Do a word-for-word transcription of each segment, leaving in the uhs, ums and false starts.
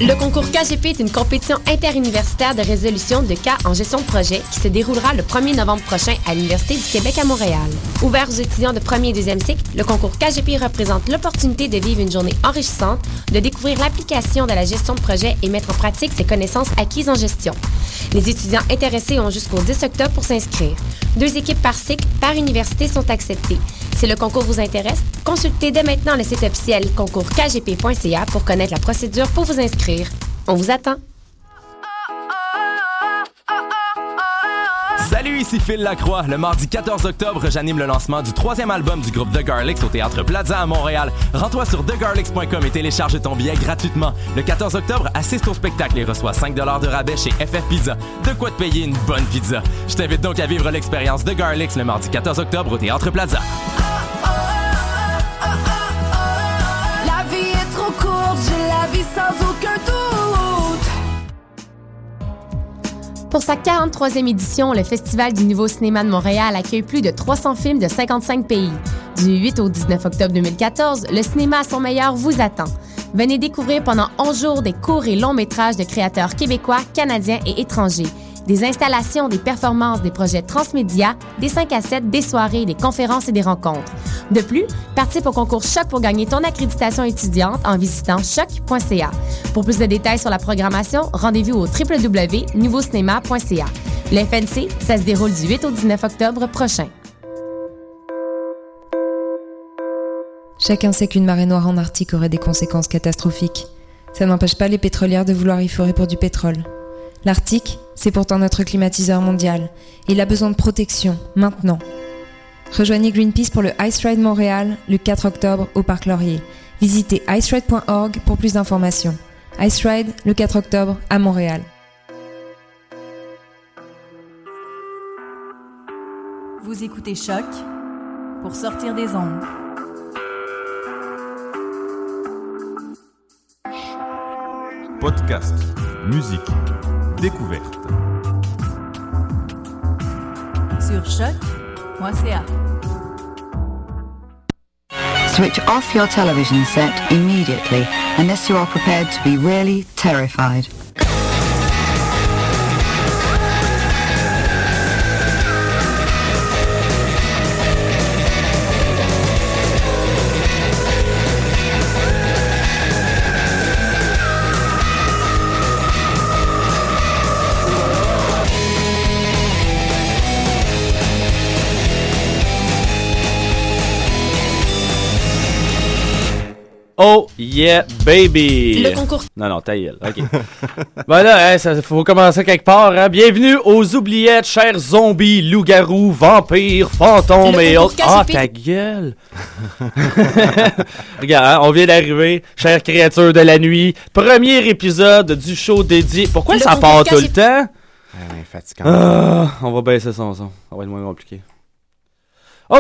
Le concours K G P est une compétition interuniversitaire de résolution de cas en gestion de projet qui se déroulera le premier novembre prochain à l'Université du Québec à Montréal. Ouvert aux étudiants de premier et deuxième cycle, le concours K G P représente l'opportunité de vivre une journée enrichissante, de découvrir l'application de la gestion de projet et mettre en pratique ses connaissances acquises en gestion. Les étudiants intéressés ont jusqu'au dix octobre pour s'inscrire. Deux équipes par cycle, par université sont acceptées. Si le concours vous intéresse, consultez dès maintenant le site officiel concours k g p point c a pour connaître la procédure pour vous inscrire. On vous attend! Salut, ici Phil Lacroix. Le mardi quatorze octobre, j'anime le lancement du troisième album du groupe The Garlics au Théâtre Plaza à Montréal. Rends-toi sur the garlics point com et télécharge ton billet gratuitement. Le quatorze octobre, assiste au spectacle et reçois cinq dollars de rabais chez F F Pizza. De quoi te payer une bonne pizza. Je t'invite donc à vivre l'expérience The Garlics le mardi quatorze octobre au Théâtre Plaza. La vie est trop courte, j'ai la vie sans aucun doute. Pour sa quarante-troisième édition, le Festival du Nouveau Cinéma de Montréal accueille plus de trois cents films de cinquante-cinq pays. Du huit au dix-neuf octobre deux mille quatorze, le cinéma à son meilleur vous attend. Venez découvrir pendant onze jours des courts et longs métrages de créateurs québécois, canadiens et étrangers. Des installations, des performances, des projets transmédia, des cinq à sept, des soirées, des conférences et des rencontres. De plus, participe au concours Choc pour gagner ton accréditation étudiante en visitant choc point c a. Pour plus de détails sur la programmation, rendez-vous au w w w point nouveau cinéma point c a. Le F N C, ça se déroule du huit au dix-neuf octobre prochain. Chacun sait qu'une marée noire en Arctique aurait des conséquences catastrophiques. Ça n'empêche pas les pétrolières de vouloir y forer pour du pétrole. L'Arctique, c'est pourtant notre climatiseur mondial. Et il a besoin de protection, maintenant. Rejoignez Greenpeace pour le Ice Ride Montréal, le quatre octobre, au Parc Laurier. Visitez ice ride point org pour plus d'informations. Ice Ride, le quatre octobre, à Montréal. Vous écoutez Choc pour sortir des ondes. Podcast, musique, découverte. Sur choc point c a. Switch off your television set immediately unless you are prepared to be really terrified. Oh yeah baby! Le concours... Non, non, ta gueule, ok. Ben là, hein, ça faut commencer quelque part, hein. Bienvenue aux oubliettes, chers zombies, loups-garous, vampires, fantômes Le et autres. Ah, K G P. ta gueule! Regarde, hein, on vient d'arriver, chères créatures de la nuit. Premier épisode du show dédié... Pourquoi Le ça concours part K tout G P. le temps? Ouais, fatigant. Ah, on va baisser son son. Ça va être moins compliqué. OK.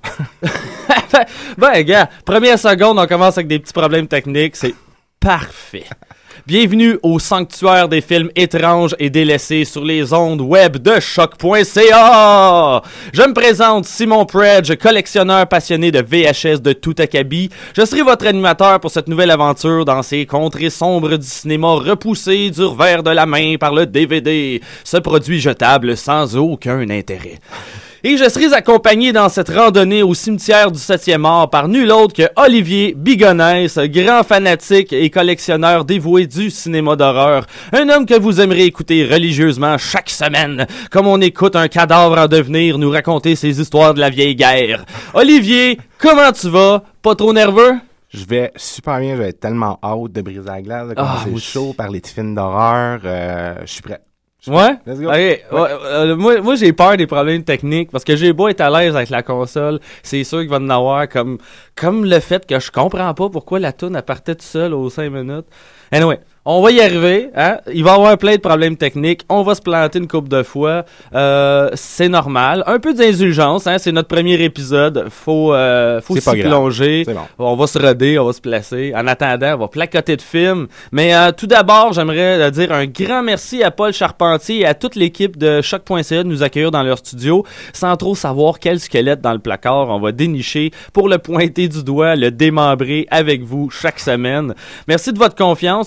Ben, gars, première seconde, on commence avec des petits problèmes techniques. C'est parfait. Bienvenue au sanctuaire des films étranges et délaissés sur les ondes web de choc point c a. Je me présente, Simon Predge, collectionneur passionné de V H S de tout acabit. Je serai votre animateur pour cette nouvelle aventure dans ces contrées sombres du cinéma repoussé du revers de la main par le D V D. Ce produit jetable sans aucun intérêt. Et je serai accompagné dans cette randonnée au cimetière du septième art par nul autre que Olivier Bigonès, grand fanatique et collectionneur dévoué du cinéma d'horreur. Un homme que vous aimerez écouter religieusement chaque semaine, comme on écoute un cadavre en devenir nous raconter ses histoires de la vieille guerre. Olivier, comment tu vas? Pas trop nerveux? Je vais super bien, je vais être tellement hâte de briser la glace, de Ah, commencer moi le show, parler de films d'horreur. Euh, je suis prêt. Ouais? Let's go. Ok, ouais, euh, moi, moi j'ai peur des problèmes techniques parce que j'ai beau être à l'aise avec la console, c'est sûr qu'il va en avoir comme, comme le fait que je comprends pas pourquoi la toune elle partait tout seul aux cinq minutes. Anyway, on va y arriver, hein? Il va y avoir plein de problèmes techniques. On va se planter une couple de fois. Euh, c'est normal. Un peu d'indulgence, hein? C'est notre premier épisode. Faut, euh, faut s'y plonger. C'est bon. On va se roder, on va se placer. En attendant, on va placoter de films. Mais euh, tout d'abord, j'aimerais euh, dire un grand merci à Paul Charpentier et à toute l'équipe de choc point c a de nous accueillir dans leur studio. Sans trop savoir quel squelette dans le placard on va dénicher pour le pointer du doigt, le démembrer avec vous chaque semaine. Merci de votre confiance. On va faire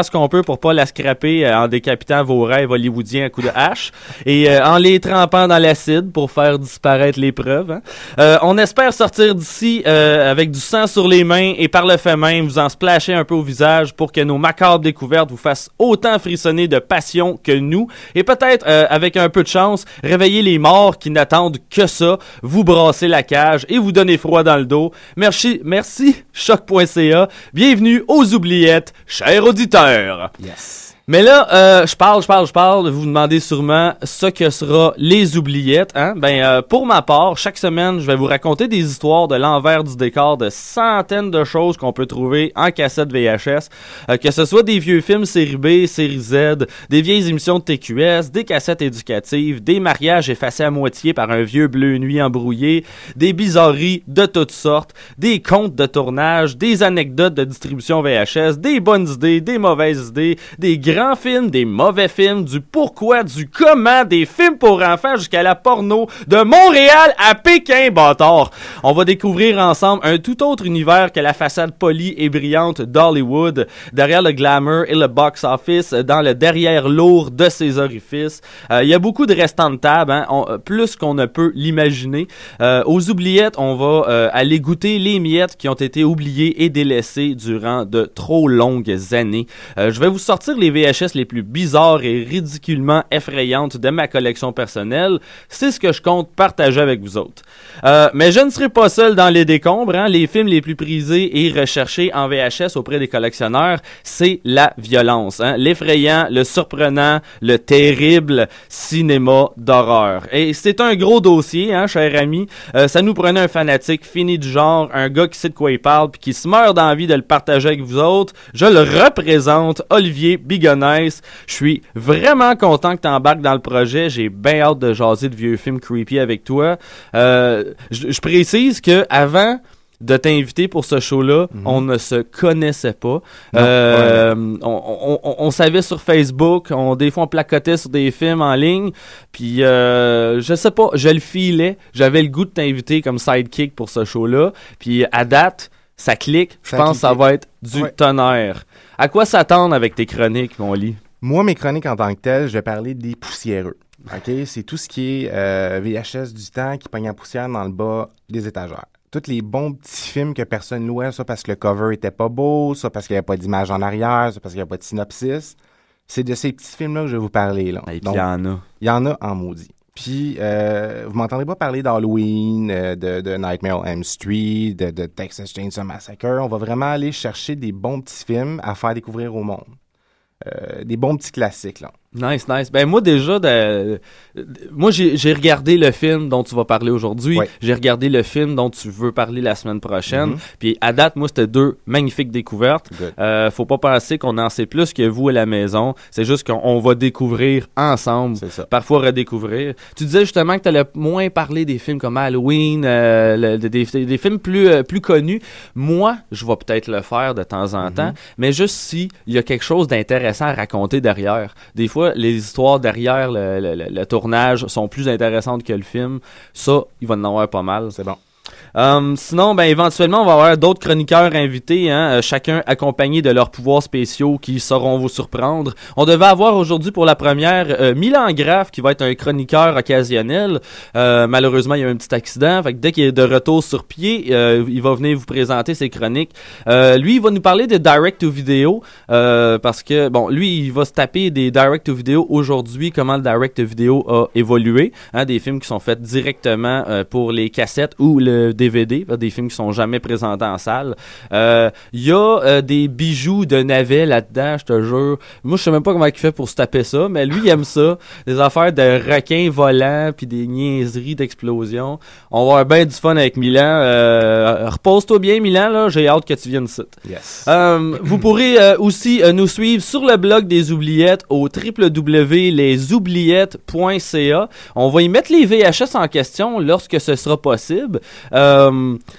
ce qu'on peut pour pas la scraper euh, en décapitant vos rêves hollywoodiens à coups de hache et euh, en les trempant dans l'acide pour faire disparaître les preuves. Hein. Euh, on espère sortir d'ici euh, avec du sang sur les mains et par le fait même vous en splasher un peu au visage pour que nos macabres découvertes vous fassent autant frissonner de passion que nous et peut-être euh, avec un peu de chance réveiller les morts qui n'attendent que ça, vous brasser la cage et vous donner froid dans le dos. Merci, merci choc point c a. Bienvenue aux oubliettes, chers auditeurs. Yes. Mais là, euh, je parle, je parle, je parle. Vous vous demandez sûrement ce que sera les oubliettes. Hein? Ben, euh, pour ma part, chaque semaine, je vais vous raconter des histoires de l'envers du décor de centaines de choses qu'on peut trouver en cassette V H S. Euh, que ce soit des vieux films série B, série Z, des vieilles émissions de T Q S, des cassettes éducatives, des mariages effacés à moitié par un vieux bleu nuit embrouillé, des bizarreries de toutes sortes, des contes de tournage, des anecdotes de distribution V H S, des bonnes idées, des mauvaises idées, des grands films, des mauvais films, du pourquoi, du comment, des films pour enfants jusqu'à la porno, de Montréal à Pékin, bâtard. On va découvrir ensemble un tout autre univers que la façade polie et brillante d'Hollywood, derrière le glamour et le box-office, dans le derrière lourd de ses orifices. Il euh, y a beaucoup de restants de table, hein, on, plus qu'on ne peut l'imaginer. Euh, aux oubliettes, on va euh, aller goûter les miettes qui ont été oubliées et délaissées durant de trop longues années. Euh, je vais vous sortir les V H S les plus bizarres et ridiculement effrayantes de ma collection personnelle. C'est ce que je compte partager avec vous autres. Euh, mais je ne serai pas seul dans les décombres. Hein. Les films les plus prisés et recherchés en V H S auprès des collectionneurs, c'est la violence. Hein. L'effrayant, le surprenant, le terrible cinéma d'horreur. Et c'est un gros dossier, hein, cher ami. Euh, ça nous prenait un fanatique fini du genre, un gars qui sait de quoi il parle puis qui se meurt d'envie de le partager avec vous autres. Je le représente, Olivier Bigonnet. Je suis vraiment content que tu embarques dans le projet. J'ai bien hâte de jaser de vieux films creepy avec toi. Euh, je, je précise que avant de t'inviter pour ce show-là, mm-hmm. on ne se connaissait pas. Non, euh, ouais. on, on, on savait sur Facebook, on, des fois on placotait sur des films en ligne, puis euh, je sais pas, je le filais, j'avais le goût de t'inviter comme sidekick pour ce show-là, puis à date, ça clique, je pense que ça va être du ouais. tonnerre. À quoi s'attendre avec tes chroniques, mon lit? Moi, mes chroniques en tant que telles, je vais parler des poussiéreux. OK? C'est tout ce qui est euh, V H S du temps qui pogne la poussière dans le bas des étagères. Tous les bons petits films que personne louait, ça parce que le cover était pas beau, ça parce qu'il n'y avait pas d'image en arrière, ça parce qu'il n'y avait pas de synopsis. C'est de ces petits films-là que je vais vous parler. Là. Et puis il y en a. Il y en a en maudit. Puis, euh, vous m'entendrez pas parler d'Halloween, euh, de, de Nightmare on Elm Street, de, de Texas Chainsaw Massacre. On va vraiment aller chercher des bons petits films à faire découvrir au monde. Euh, des bons petits classiques, là. Nice, nice. Ben moi déjà, de, de, moi j'ai, j'ai regardé le film dont tu vas parler aujourd'hui. Ouais. J'ai regardé le film dont tu veux parler la semaine prochaine. Mm-hmm. Puis à date, moi c'était deux magnifiques découvertes. Euh, faut pas penser qu'on en sait plus que vous à la maison. C'est juste qu'on va découvrir ensemble. C'est ça. Parfois redécouvrir. Tu disais justement que tu allais moins parler des films comme Halloween, euh, le, des, des, des films plus euh, plus connus. Moi, je vais peut-être le faire de temps en mm-hmm. temps, mais juste si il y a quelque chose d'intéressant à raconter derrière. Des fois, les histoires derrière le, le, le, le tournage sont plus intéressantes que le film. Ça, il va en avoir pas mal. C'est bon. Um, sinon, ben éventuellement, on va avoir d'autres chroniqueurs invités, hein, euh, chacun accompagné de leurs pouvoirs spéciaux qui sauront vous surprendre. On devait avoir aujourd'hui pour la première euh, Milan Graff qui va être un chroniqueur occasionnel. Euh, malheureusement, il y a eu un petit accident. Fait que dès qu'il est de retour sur pied, euh, il va venir vous présenter ses chroniques. Euh, lui, il va nous parler de direct-to-video euh, parce que, bon, lui, il va se taper des direct-to-video aujourd'hui, comment le direct-to-video a évolué. Hein, des films qui sont faits directement euh, pour les cassettes ou le D V D, des films qui sont jamais présentés en salle. Il euh, y a euh, des bijoux de navet là-dedans, je te jure. Moi, je sais même pas comment il fait pour se taper ça, mais lui, il aime ça. Des affaires de requins volants, puis des niaiseries d'explosion. On va avoir bien du fun avec Milan. Euh, repose-toi bien, Milan, là. J'ai hâte que tu viennes ici. Yes. Euh, vous pourrez euh, aussi euh, nous suivre sur le blog des Oubliettes au w w w point les oubliettes point c a. On va y mettre les V H S en question lorsque ce sera possible. Euh,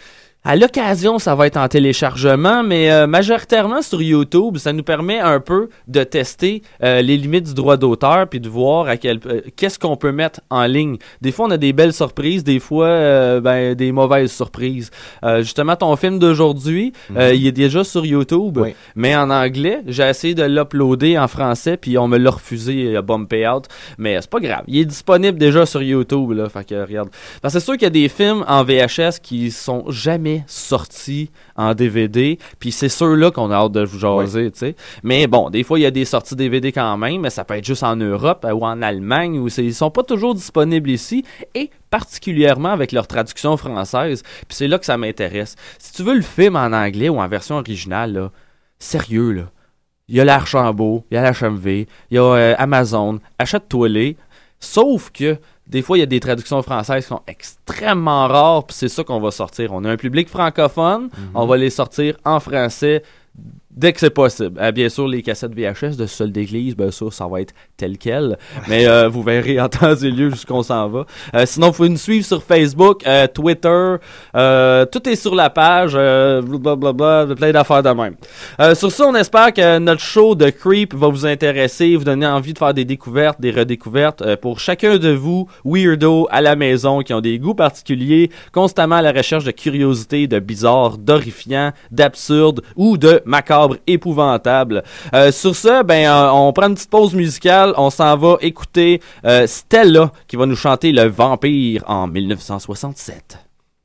À l'occasion, ça va être en téléchargement, mais euh, majoritairement sur YouTube, ça nous permet un peu de tester euh, les limites du droit d'auteur puis de voir à quel euh, qu'est-ce qu'on peut mettre en ligne. Des fois, on a des belles surprises, des fois, euh, ben, des mauvaises surprises. Euh, justement, ton film d'aujourd'hui, mm-hmm. euh, il est déjà sur YouTube, oui. mais en anglais. J'ai essayé de l'uploader en français, puis on me l'a refusé à Bumpé Out, mais c'est pas grave. Il est disponible déjà sur YouTube, là, fait que regarde. Parce que c'est sûr qu'il y a des films en V H S qui sont jamais sortis en D V D, puis c'est ceux-là qu'on a hâte de vous jaser, oui. tu sais. Mais bon, des fois, il y a des sorties D V D quand même, mais ça peut être juste en Europe ou en Allemagne, où c'est, ils sont pas toujours disponibles ici, et particulièrement avec leur traduction française, puis c'est là que ça m'intéresse. Si tu veux le film en anglais ou en version originale, là, sérieux, là, il y a l'Archambault, il y a l'H M V, il y a euh, Amazon, achète-toi-les, sauf que des fois, il y a des traductions françaises qui sont extrêmement rares, puis c'est ça qu'on va sortir. On a un public francophone, mm-hmm. on va les sortir en français dès que c'est possible. Euh, bien sûr, les cassettes V H S de Sol d'église, ben ça, ça va être tel quel. Mais euh, vous verrez en temps et lieu jusqu'où on s'en va. Euh, sinon, vous pouvez nous suivre sur Facebook, euh, Twitter. Euh, tout est sur la page. Euh, blablabla, plein d'affaires de même. Euh, sur ça, on espère que notre show de Creep va vous intéresser, vous donner envie de faire des découvertes, des redécouvertes. Euh, pour chacun de vous, weirdos à la maison, qui ont des goûts particuliers, constamment à la recherche de curiosités, de bizarres, d'horrifiants, d'absurdes ou de macabres épouvantable. Euh, sur ça, ben, euh, on prend une petite pause musicale. On s'en va écouter euh, Stella qui va nous chanter Le Vampire en dix-neuf cent soixante-sept.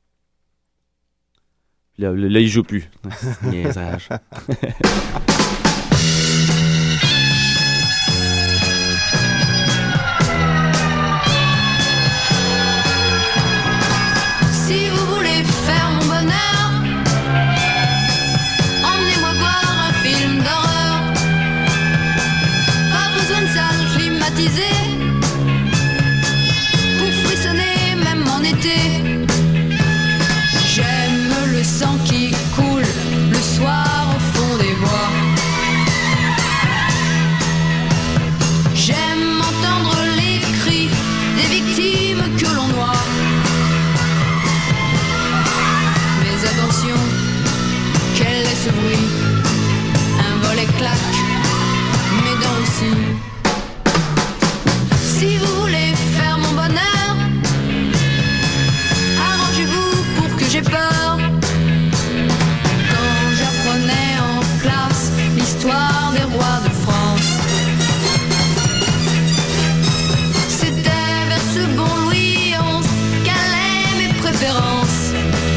Là, là, là il joue plus. Niaisage. Si vous voulez faire mon bonheur, pour frissonner même en été. J'aime le sang qui coule le soir au fond des bois. J'aime entendre les cris des victimes que l'on noie. Mais attention, quel est ce bruit? Un volet claque, mes dents aussi. Si vous voulez faire mon bonheur, arrangez-vous pour que j'ai peur. Quand j'apprenais en classe l'histoire des rois de France, c'était vers ce bon Louis onze qu'allaient mes préférences.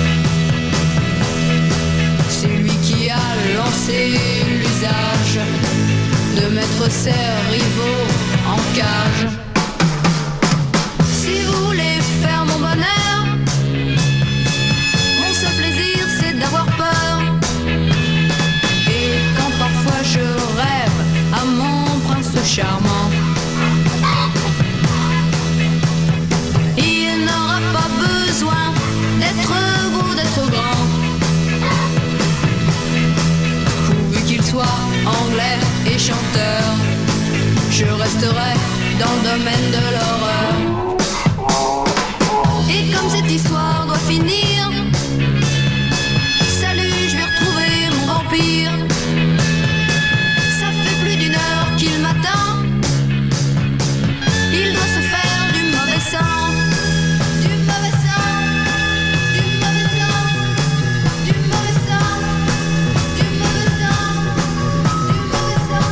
C'est lui qui a lancé l'usage de mettre ses rivaux en cage. Si vous voulez faire mon bonheur, mon seul plaisir c'est d'avoir peur. Et quand parfois je rêve à mon prince charmant, il n'aura pas besoin d'être beau, d'être grand, pourvu qu'il soit anglais et chanteur. Je resterai dans le domaine de l'horreur. Et comme cette histoire doit finir, salut, je vais retrouver mon vampire. Ça fait plus d'une heure qu'il m'attend. Il doit se faire du mauvais sang. Du mauvais sang. Du mauvais sang. Du mauvais sang. Du mauvais sang. Du mauvais sang.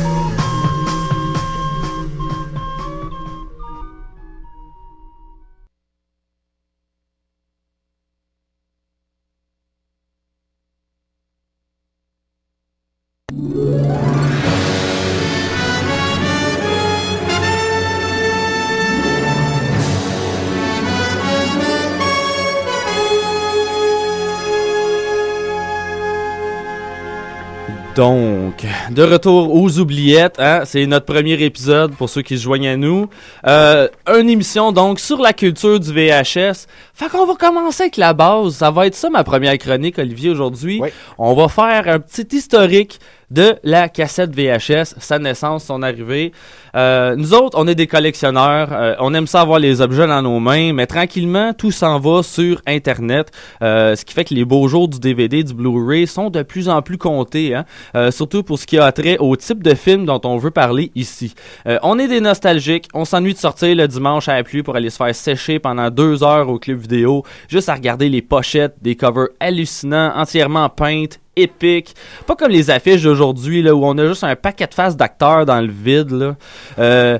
Donc, de retour aux oubliettes, hein, c'est notre premier épisode pour ceux qui se joignent à nous. Euh, une émission donc sur la culture du V H S. Fait qu'on va commencer avec la base. Ça va être ça ma première chronique, Olivier, aujourd'hui. Oui. On va faire un petit historique de la cassette V H S, sa naissance, son arrivée. Euh, nous autres, on est des collectionneurs, euh, on aime ça avoir les objets dans nos mains, mais tranquillement, tout s'en va sur Internet, euh, ce qui fait que les beaux jours du D V D, du Blu-ray sont de plus en plus comptés, hein? euh, surtout pour ce qui a trait au type de film dont on veut parler ici. Euh, on est des nostalgiques, on s'ennuie de sortir le dimanche à la pluie pour aller se faire sécher pendant deux heures au club vidéo, juste à regarder les pochettes, des covers hallucinants, entièrement peintes, épique, pas comme les affiches d'aujourd'hui là où on a juste un paquet de faces d'acteurs dans le vide là. Euh,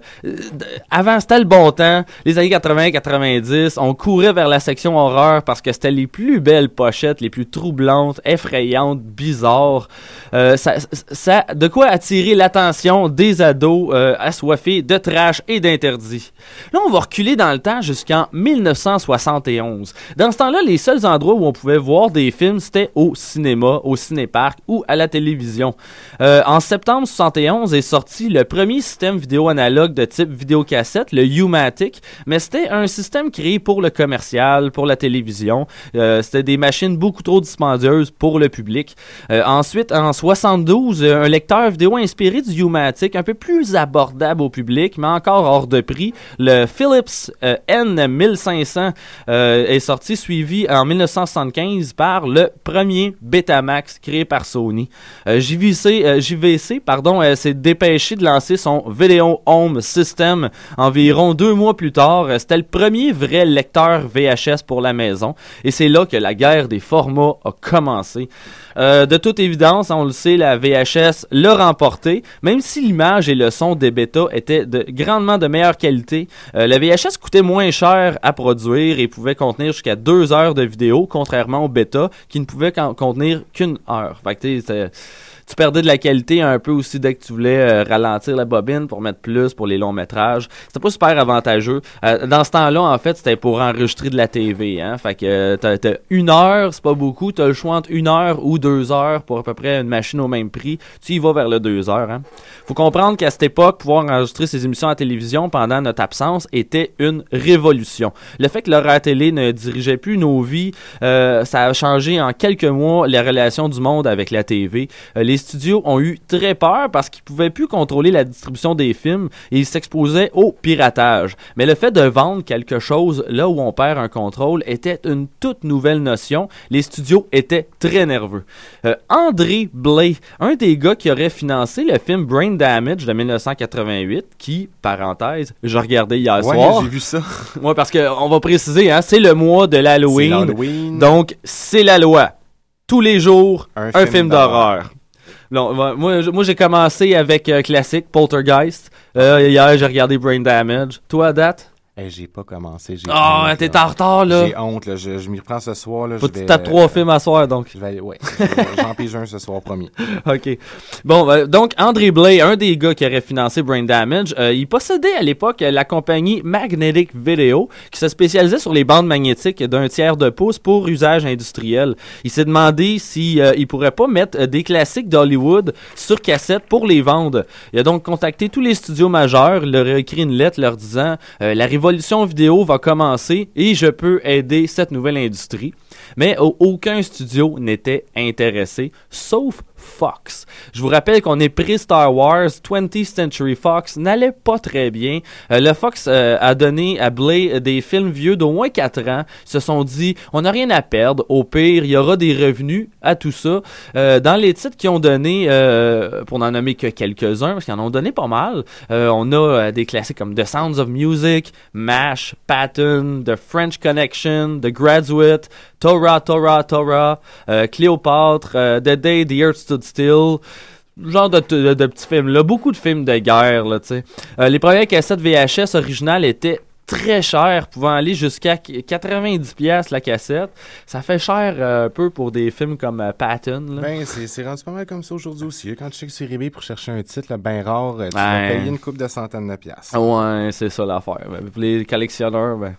avant c'était le bon temps, les années quatre-vingts quatre-vingt-dix, on courait vers la section horreur parce que c'était les plus belles pochettes, les plus troublantes, effrayantes, bizarres. Euh, ça, ça de quoi attirer l'attention des ados euh, assoiffés de trash et d'interdits. Là on va reculer dans le temps jusqu'en dix-neuf cent soixante et onze. Dans ce temps-là, les seuls endroits où on pouvait voir des films c'était au cinéma, au cinéparc ou à la télévision. Euh, en septembre soixante et onze est sorti le premier système vidéo analogue de type vidéocassette, le U-matic, mais c'était un système créé pour le commercial, pour la télévision. Euh, c'était des machines beaucoup trop dispendieuses pour le public. Euh, ensuite, en soixante-douze, un lecteur vidéo inspiré du U-matic, un peu plus abordable au public, mais encore hors de prix, le Philips euh, N mille cinq cents euh, est sorti, suivi en dix-neuf cent soixante-quinze par le premier Betamax créé par Sony. Euh, J V C, euh, J V C pardon, euh, s'est dépêché de lancer son Video Home System environ deux mois plus tard. Euh, c'était le premier vrai lecteur V H S pour la maison et c'est là que la guerre des formats a commencé. Euh, de toute évidence, on le sait, la V H S l'a remporté, même si l'image et le son des bêtas étaient de, grandement de meilleure qualité. Euh, la V H S coûtait moins cher à produire et pouvait contenir jusqu'à deux heures de vidéo, contrairement au bêta qui ne pouvait con- contenir qu'une heure. Fait que tu sais, tu perdais de la qualité un peu aussi dès que tu voulais euh, ralentir la bobine pour mettre plus pour les longs métrages. C'était pas super avantageux. Euh, dans ce temps-là, en fait, c'était pour enregistrer de la T V. Hein? Fait que euh, t'as, t'as une heure, c'est pas beaucoup. T'as le choix entre une heure ou deux heures pour à peu près une machine au même prix. Tu y vas vers le deux heures. Hein? Faut comprendre qu'à cette époque, pouvoir enregistrer ces émissions à la télévision pendant notre absence était une révolution. Le fait que l'horaire télé ne dirigeait plus nos vies, euh, ça a changé en quelques mois les relations du monde avec la T V. Euh, les studios ont eu très peur parce qu'ils pouvaient plus contrôler la distribution des films et ils s'exposaient au piratage. Mais le fait de vendre quelque chose là où on perd un contrôle était une toute nouvelle notion. Les studios étaient très nerveux. Euh, André Blay, un des gars qui aurait financé le film Brain Damage de dix-neuf cent quatre-vingt-huit, qui, parenthèse, je regardais hier ouais, soir. j'ai vu ça. Ouais, parce que on va préciser, hein, c'est le mois de l'Halloween. C'est l'Halloween. Donc, c'est la loi. Tous les jours, un, un film, film d'horreur. d'horreur. Non, moi, moi, j'ai commencé avec euh, classique, Poltergeist. Euh, hier, j'ai regardé Brain Damage. Toi, à date? Hey, j'ai pas commencé. Ah, oh, t'es en retard, là. J'ai honte, là. Je, je m'y reprends ce soir, là. Faut je que tu vais, tapes trois euh, films à soir, donc. Je vais aller, ouais. J'en pige un ce soir, promis. OK. Bon, euh, donc, André Blay, un des gars qui aurait financé Brain Damage, euh, il possédait à l'époque la compagnie Magnetic Video, qui se spécialisait sur les bandes magnétiques d'un tiers de pouce pour usage industriel. Il s'est demandé si euh, il pourrait pas mettre euh, des classiques d'Hollywood sur cassette pour les vendre. Il a donc contacté tous les studios majeurs, il leur a écrit une lettre leur disant euh, « La révolution vidéo va commencer et je peux aider cette nouvelle industrie. » Mais euh, aucun studio n'était intéressé, sauf Fox. Je vous rappelle qu'on est pré-Star Wars, twentieth Century Fox n'allait pas très bien. Euh, le Fox euh, a donné à Blay des films vieux d'au moins quatre ans. Ils se sont dit, on n'a rien à perdre. Au pire, il y aura des revenus à tout ça. Euh, dans les titres qu'ils ont donné, euh, pour n'en nommer que quelques-uns, parce qu'ils en ont donné pas mal, euh, on a euh, des classiques comme The Sounds of Music, MASH, Patton, The French Connection, The Graduate, Torah, Torah, Torah, euh, Cléopâtre, euh, The Day the Earth Stood Still, genre de, de, de petits films là, beaucoup de films de guerre là, tu sais. Euh, les premières cassettes V H S originales étaient très chères, pouvant aller jusqu'à quatre-vingt-dix dollars la cassette. Ça fait cher euh, un peu pour des films comme euh, Patton. Là. Ben, c'est, c'est rendu pas mal comme ça aujourd'hui aussi. Là. Quand tu checkes sur eBay pour chercher un titre bien rare, tu ben, vas payer une couple de centaines de piastres. Ouais, c'est ça l'affaire. Ben, pour les collectionneurs, ben...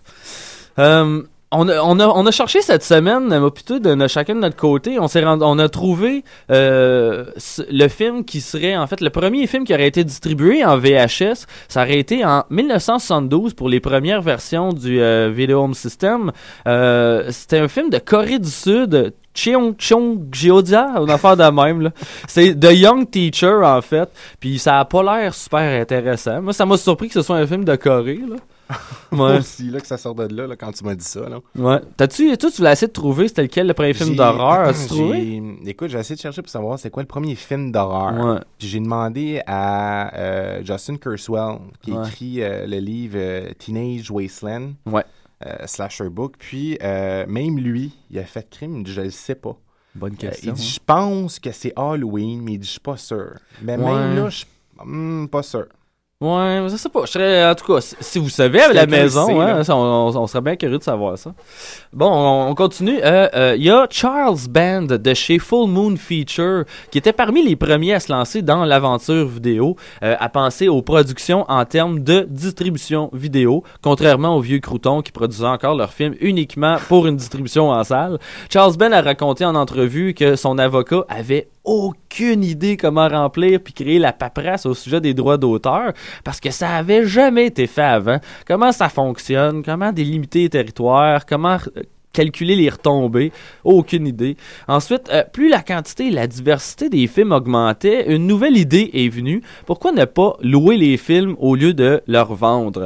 Euh, On a, on, a, on a cherché cette semaine, plutôt de, de chacun de notre côté, on, s'est rendu, on a trouvé euh, le film qui serait, en fait, le premier film qui aurait été distribué en V H S. Ça aurait été en dix-neuf cent soixante-douze pour les premières versions du euh, Video Home System. Euh, c'était un film de Corée du Sud, Cheong Cheong Giodia, une affaire de même, là. C'est The Young Teacher, en fait. Puis ça a pas l'air super intéressant. Moi, ça m'a surpris que ce soit un film de Corée, là. Moi Ouais. aussi, là, que ça sort de là, là, quand tu m'as dit ça, là. Ouais. T'as-tu, toi, tu l'as essayé de trouver, c'était lequel le premier film J'ai- d'horreur? As-tu trouvé? j'ai- Écoute, j'ai essayé de chercher pour savoir c'est quoi le premier film d'horreur. Ouais. Puis j'ai demandé à euh, Justin Kurzweil, qui a Ouais. écrit euh, le livre euh, Teenage Wasteland, Ouais. euh, slasher book. Puis euh, même lui, il a fait crime, il dit je le sais pas. Bonne Euh, question. il dit je pense que c'est Halloween, mais il dit je suis pas sûr. Mais Ouais. même là, je hmm, pas sûr. Ouais, je sais pas. Je serais, en tout cas, si, si vous savez à Si la quelqu'un le maison, sait, hein, là. ça, on, on- on serait bien curieux de savoir ça. Bon, on, on continue. Il euh, euh, y a Charles Band de chez Full Moon Feature qui était parmi les premiers à se lancer dans l'aventure vidéo, euh, à penser aux productions en termes de distribution vidéo, contrairement aux vieux croutons qui produisaient encore leurs films uniquement pour une distribution en salle. Charles Band a raconté en entrevue que son avocat avait aucune idée comment remplir puis créer la paperasse au sujet des droits d'auteur parce que ça avait jamais été fait avant. Comment ça fonctionne, comment délimiter les territoires, comment euh, calculer les retombées, aucune idée. Ensuite, euh, plus la quantité et la diversité des films augmentait, une nouvelle idée est venue. Pourquoi ne pas louer les films au lieu de leur vendre?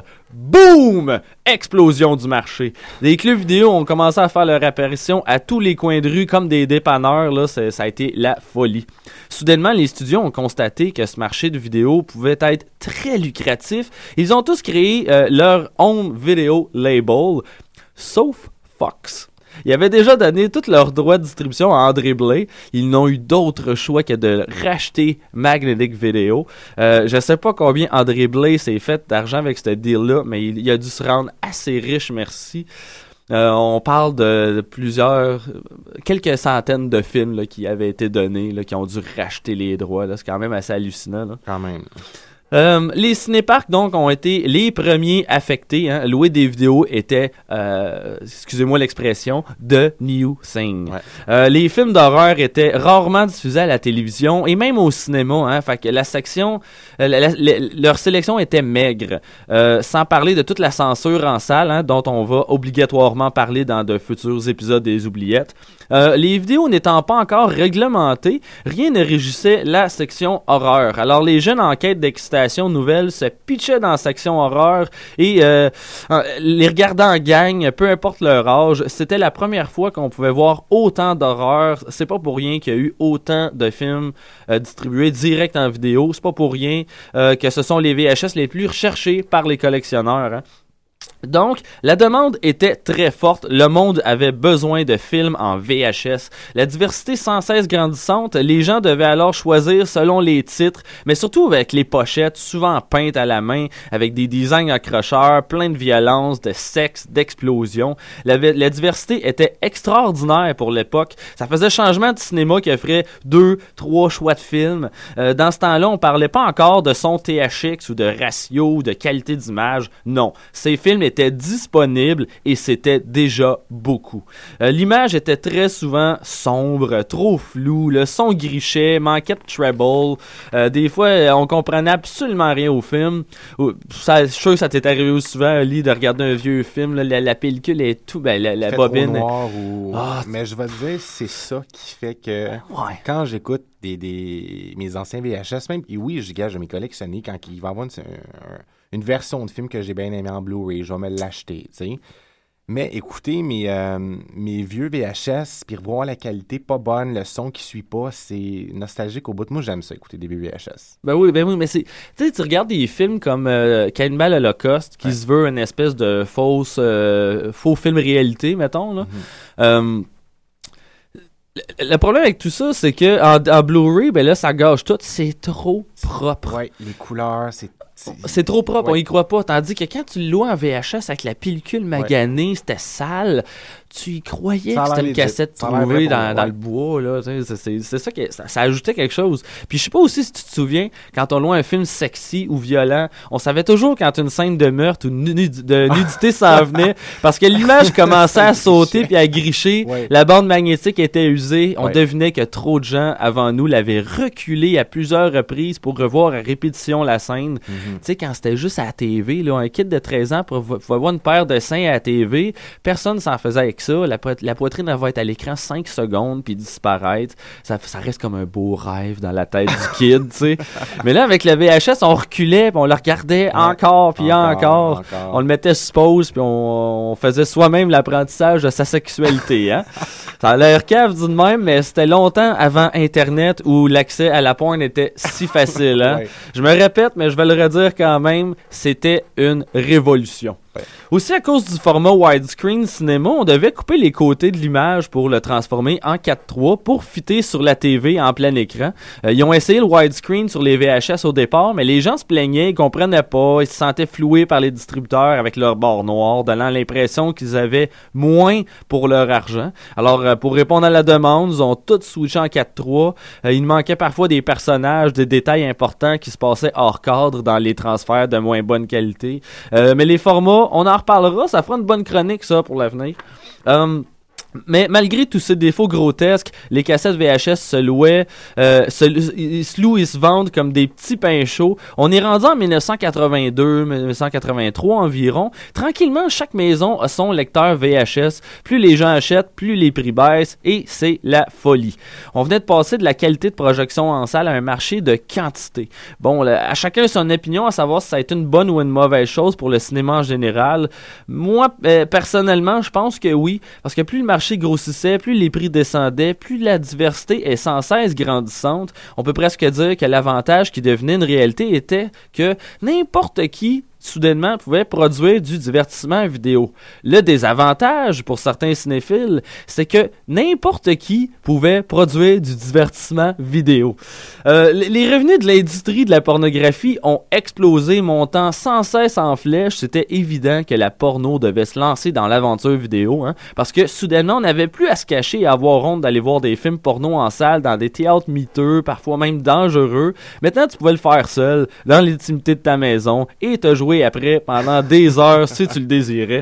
Boum! Explosion du marché. Les clubs vidéo ont commencé à faire leur apparition à tous les coins de rue comme des dépanneurs. Là, c'est- ça a été la folie. Soudainement, les studios ont constaté que ce marché de vidéo pouvait être très lucratif. Ils ont tous créé euh, leur home video label, sauf Fox. Ils avaient déjà donné tous leurs droits de distribution à André Blais. Ils n'ont eu d'autre choix que de racheter Magnetic Video. Euh, je sais pas combien André Blais s'est fait d'argent avec ce deal-là, mais il, il a dû se rendre assez riche, merci. Euh, on parle de, de plusieurs, quelques centaines de films là, qui avaient été donnés, là, qui ont dû racheter les droits. Là. C'est quand même assez hallucinant. Là. Quand même. Euh, les cinéparcs, donc, ont été les premiers affectés. Hein. Louer des vidéos était, euh, excusez-moi l'expression, the new thing. Ouais. Euh, les films d'horreur étaient rarement diffusés à la télévision et même au cinéma. Hein. Fait que la section, euh, la- la- la- leur sélection était maigre. Euh, sans parler de toute la censure en salle, hein, dont on va obligatoirement parler dans de futurs épisodes des Oubliettes. Euh, les vidéos n'étant pas encore réglementées, rien ne régissait la section horreur. Alors les jeunes en quête d'excitation nouvelle se pitchaient dans la section horreur et euh, euh, les regardant en gang, peu importe leur âge, c'était la première fois qu'on pouvait voir autant d'horreur. C'est pas pour rien qu'il y a eu autant de films euh, distribués direct en vidéo. C'est pas pour rien euh, que ce sont les V H S les plus recherchés par les collectionneurs. Hein. Donc, la demande était très forte. Le monde avait besoin de films en V H S. La diversité sans cesse grandissante, les gens devaient alors choisir selon les titres, mais surtout avec les pochettes, souvent peintes à la main, avec des designs accrocheurs, plein de violence, de sexe, d'explosion. La, la diversité était extraordinaire pour l'époque. Ça faisait changement de cinéma qui offrait deux, trois choix de films. Euh, dans ce temps-là, on parlait pas encore de son T H X ou de ratio ou de qualité d'image. Non, ces films étaient disponibles et c'était déjà beaucoup. Euh, l'image était très souvent sombre, trop floue, le son grichait, manquait de treble. Euh, des fois, on comprenait absolument rien au film. Ça, je suis sûr que ça t'est arrivé aussi souvent, Ali, de regarder un vieux film, là, la, la pellicule est tout, ben, la, la Fait bobine. trop noir ou... Ah, mais je vais te dire, c'est ça qui fait que Ouais. quand j'écoute des, des, mes anciens V H S, même, et oui, je gage, je vais m'y collectionner quand il va y avoir une, un- une version de film que j'ai bien aimé en Blu-ray, je vais me l'acheter, tu sais. Mais écoutez, mes, euh, mes vieux V H S, puis revoir la qualité pas bonne, le son qui suit pas, c'est nostalgique au bout. Moi, j'aime ça, écouter des vieux V H S. Ben oui, ben oui, mais c'est... Tu sais, tu regardes des films comme euh, Cannibal Holocaust, qui Ouais. se veut une espèce de fausse... euh, faux film réalité, mettons, là. Mm-hmm. Euh, le, le problème avec tout ça, c'est que en, en Blu-ray, ben là, ça gâche tout. C'est trop propre. Ouais, les couleurs, c'est... C'est trop propre, Ouais. on y croit pas. Tandis que quand tu le loues en V H S avec la pellicule maganée, c'était sale, tu y croyais Ça a que c'était l'air une legit. cassette Ça a l'air trouvée vrai pour dans, moi, dans ouais. le bois. Là, tu sais, c'est, c'est, c'est ça que ça, ça ajoutait quelque chose. Puis je sais pas aussi si tu te souviens, quand on louait un film sexy ou violent, on savait toujours quand une scène de meurtre ou de nudi- de nudité s'en venait, parce que l'image commençait à sauter puis à gricher, Ouais. la bande magnétique était usée, on Ouais. devinait que trop de gens avant nous l'avaient reculé à plusieurs reprises pour revoir à répétition la scène. Tu sais, quand c'était juste à la T V, là, un kid de treize ans pour vo- pouvait voir une paire de seins à la T V, personne s'en faisait ça. La, po- la poitrine, elle va être à l'écran cinq secondes puis disparaître. Ça, ça reste comme un beau rêve dans la tête du kid, tu sais. Mais là, avec le V H S, on reculait puis on le regardait ouais. encore puis encore, encore. encore. On le mettait sur pause puis on, on faisait soi-même l'apprentissage de sa sexualité, hein. Ça a l'air cave dit de même, mais c'était longtemps avant Internet où l'accès à la porn était si facile, hein. Ouais. Je me répète, mais je vais le redire quand même, c'était une révolution. Ouais. Aussi, à cause du format widescreen cinéma, on devait couper les côtés de l'image pour le transformer en quatre trois pour fitter sur la T V en plein écran. Euh, ils ont essayé le widescreen sur les V H S au départ, mais les gens se plaignaient, ils comprenaient pas, ils se sentaient floués par les distributeurs avec leur bord noir, donnant l'impression qu'ils avaient moins pour leur argent. Alors, euh, pour répondre à la demande, ils ont tout switché en quatre trois. Euh, il manquait parfois des personnages, des détails importants qui se passaient hors cadre dans les transferts de moins bonne qualité. Euh, mais les formats, on en reparlera, ça fera une bonne chronique ça pour l'avenir. Euh, Mais malgré tous ces défauts grotesques, les cassettes V H S se louaient, euh, se, ils se louent et se vendent comme des petits pains chauds. On est rendu en dix-neuf cent quatre-vingt-deux, dix-neuf cent quatre-vingt-trois environ. Tranquillement, chaque maison a son lecteur V H S. Plus les gens achètent, plus les prix baissent et c'est la folie. On venait de passer de la qualité de projection en salle à un marché de quantité. Bon, là, à chacun son opinion, à savoir si ça a été une bonne ou une mauvaise chose pour le cinéma en général. Moi, euh, personnellement, je pense que oui, parce que plus le marché grossissait, plus les prix descendaient, plus la diversité est sans cesse grandissante. On peut presque dire que l'avantage qui devenait une réalité était que n'importe qui soudainement pouvait produire du divertissement vidéo. Le désavantage pour certains cinéphiles, c'est que n'importe qui pouvait produire du divertissement vidéo. Euh, les revenus de l'industrie de la pornographie ont explosé, montant sans cesse en flèche. C'était évident que la porno devait se lancer dans l'aventure vidéo, hein, parce que soudainement, on n'avait plus à se cacher et à avoir honte d'aller voir des films porno en salle, dans des théâtres miteux, parfois même dangereux. Maintenant, tu pouvais le faire seul, dans l'intimité de ta maison, et te jouer après pendant des heures si tu le désirais.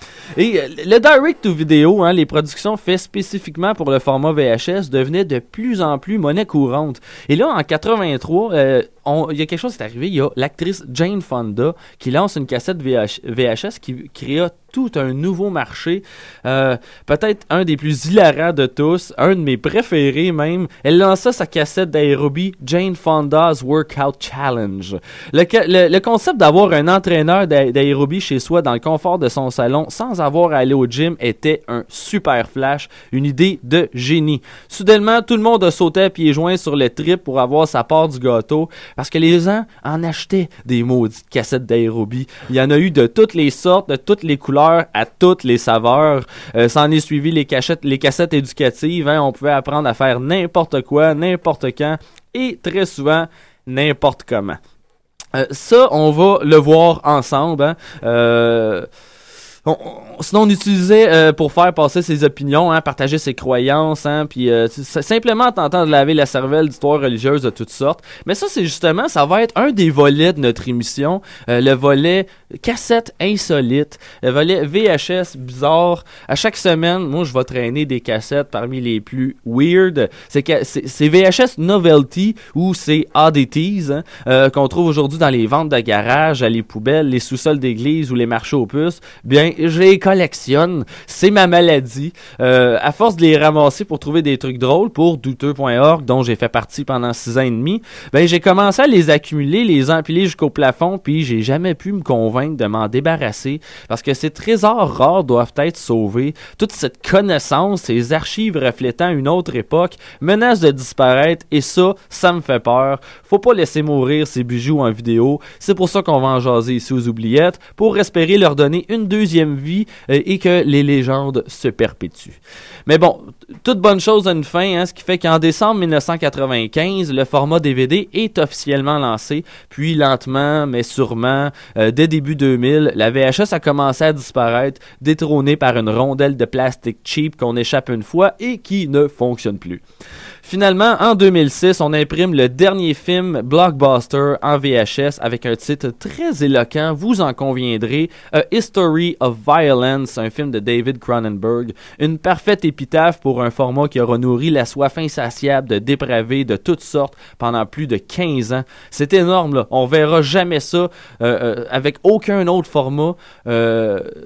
Et le direct-to-video, hein, les productions faites spécifiquement pour le format V H S devenaient de plus en plus monnaie courante. Et là, en quatre-vingt-trois, euh, on, il y a quelque chose qui est arrivé. Il y a l'actrice Jane Fonda qui lance une cassette V H, V H S qui créa tout un nouveau marché, euh, peut-être un des plus hilarants de tous, un de mes préférés même. Elle lança sa cassette d'aérobie Jane Fonda's Workout Challenge. Le, le, le concept d'avoir un entraîneur d'a, d'aérobie chez soi dans le confort de son salon sans avoir à aller au gym était un super flash, une idée de génie. Soudainement, tout le monde a sauté à pieds joints sur le trip pour avoir sa part du gâteau parce que les gens en achetaient des maudites cassettes d'aérobie. Il y en a eu de toutes les sortes, de toutes les couleurs, à toutes les saveurs. Euh, s'en est suivi les, cachettes, les cassettes éducatives. Hein, on pouvait apprendre à faire n'importe quoi, n'importe quand et très souvent n'importe comment. Euh, ça, on va le voir ensemble. Hein. Euh... On, on, sinon, on utilisait euh, pour faire passer ses opinions, hein, partager ses croyances, hein, puis euh, simplement tentant de laver la cervelle d'histoires religieuses de toutes sortes. Mais ça, c'est justement, ça va être un des volets de notre émission, euh, le volet cassette insolite, le volet V H S bizarre. À chaque semaine, moi, je vais traîner des cassettes parmi les plus weird. C'est, que, c'est, c'est V H S Novelty ou c'est Oddities, hein, euh, qu'on trouve aujourd'hui dans les ventes de garage, à les poubelles, les sous-sols d'église ou les marchés aux puces. Bien, je les collectionne, c'est ma maladie. Euh, à force de les ramasser pour trouver des trucs drôles pour douteux point org, dont j'ai fait partie pendant six ans et demi, ben j'ai commencé à les accumuler, les empiler jusqu'au plafond, puis j'ai jamais pu me convaincre de m'en débarrasser, parce que ces trésors rares doivent être sauvés. Toute cette connaissance, ces archives reflétant une autre époque, menacent de disparaître, et ça, ça me fait peur. Faut pas laisser mourir ces bijoux en vidéo. C'est pour ça qu'on va en jaser ici aux oubliettes, pour espérer leur donner une deuxième vie euh, et que les légendes se perpétuent. Mais bon, toute bonne chose a une fin, hein, ce qui fait qu'en décembre dix-neuf cent quatre-vingt-quinze, le format D V D est officiellement lancé, puis lentement, mais sûrement, euh, dès début deux mille, la V H S a commencé à disparaître, détrônée par une rondelle de plastique cheap qu'on échappe une fois et qui ne fonctionne plus. Finalement, en deux mille six, on imprime le dernier film blockbuster en V H S avec un titre très éloquent, vous en conviendrez, A History of Violence, un film de David Cronenberg, une parfaite épitaphe pour un format qui aura nourri la soif insatiable de dépravés de toutes sortes pendant plus de quinze ans. C'est énorme, là. On verra jamais ça euh, euh, avec aucun autre format. Euh,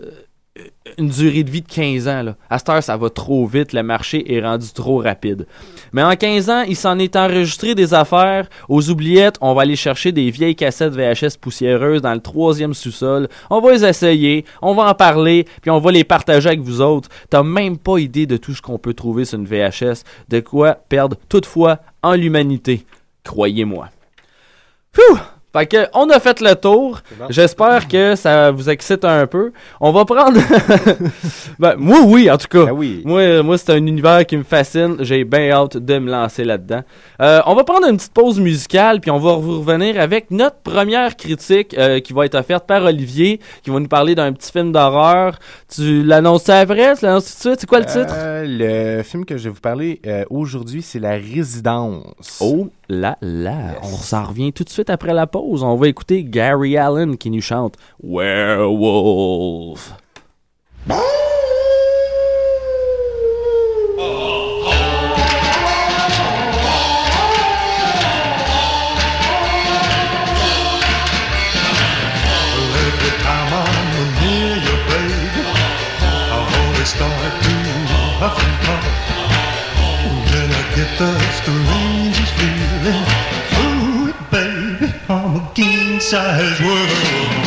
une durée de vie de quinze ans. Là. À cette heure, ça va trop vite. Le marché est rendu trop rapide. Mais en quinze ans, il s'en est enregistré des affaires. Aux oubliettes, on va aller chercher des vieilles cassettes V H S poussiéreuses dans le troisième sous-sol. On va les essayer, on va en parler, puis on va les partager avec vous autres. T'as même pas idée de tout ce qu'on peut trouver sur une V H S. De quoi perdre toutefois en l'humanité. Croyez-moi. Phew! Fait que, on a fait le tour. Bon. J'espère que ça vous excite un peu. On va prendre... ben, moi, oui, en tout cas. Ben oui. Moi, moi c'est un univers qui me fascine. J'ai bien hâte de me lancer là-dedans. Euh, on va prendre une petite pause musicale, puis on va vous revenir avec notre première critique euh, qui va être offerte par Olivier, qui va nous parler d'un petit film d'horreur. Tu l'annonces après? Tu l'annonces tout de suite? C'est quoi le titre? Euh, le film que je vais vous parler euh, aujourd'hui, c'est La Résidence. Oh là là! Yes. On s'en revient tout de suite après la pause. On va écouter Gary Allen qui nous chante Werewolf. Every time I'm near you, baby, I always start to huff and puff. Then I get the strangest feeling. Ooh, baby, I'm a king-size werewolf.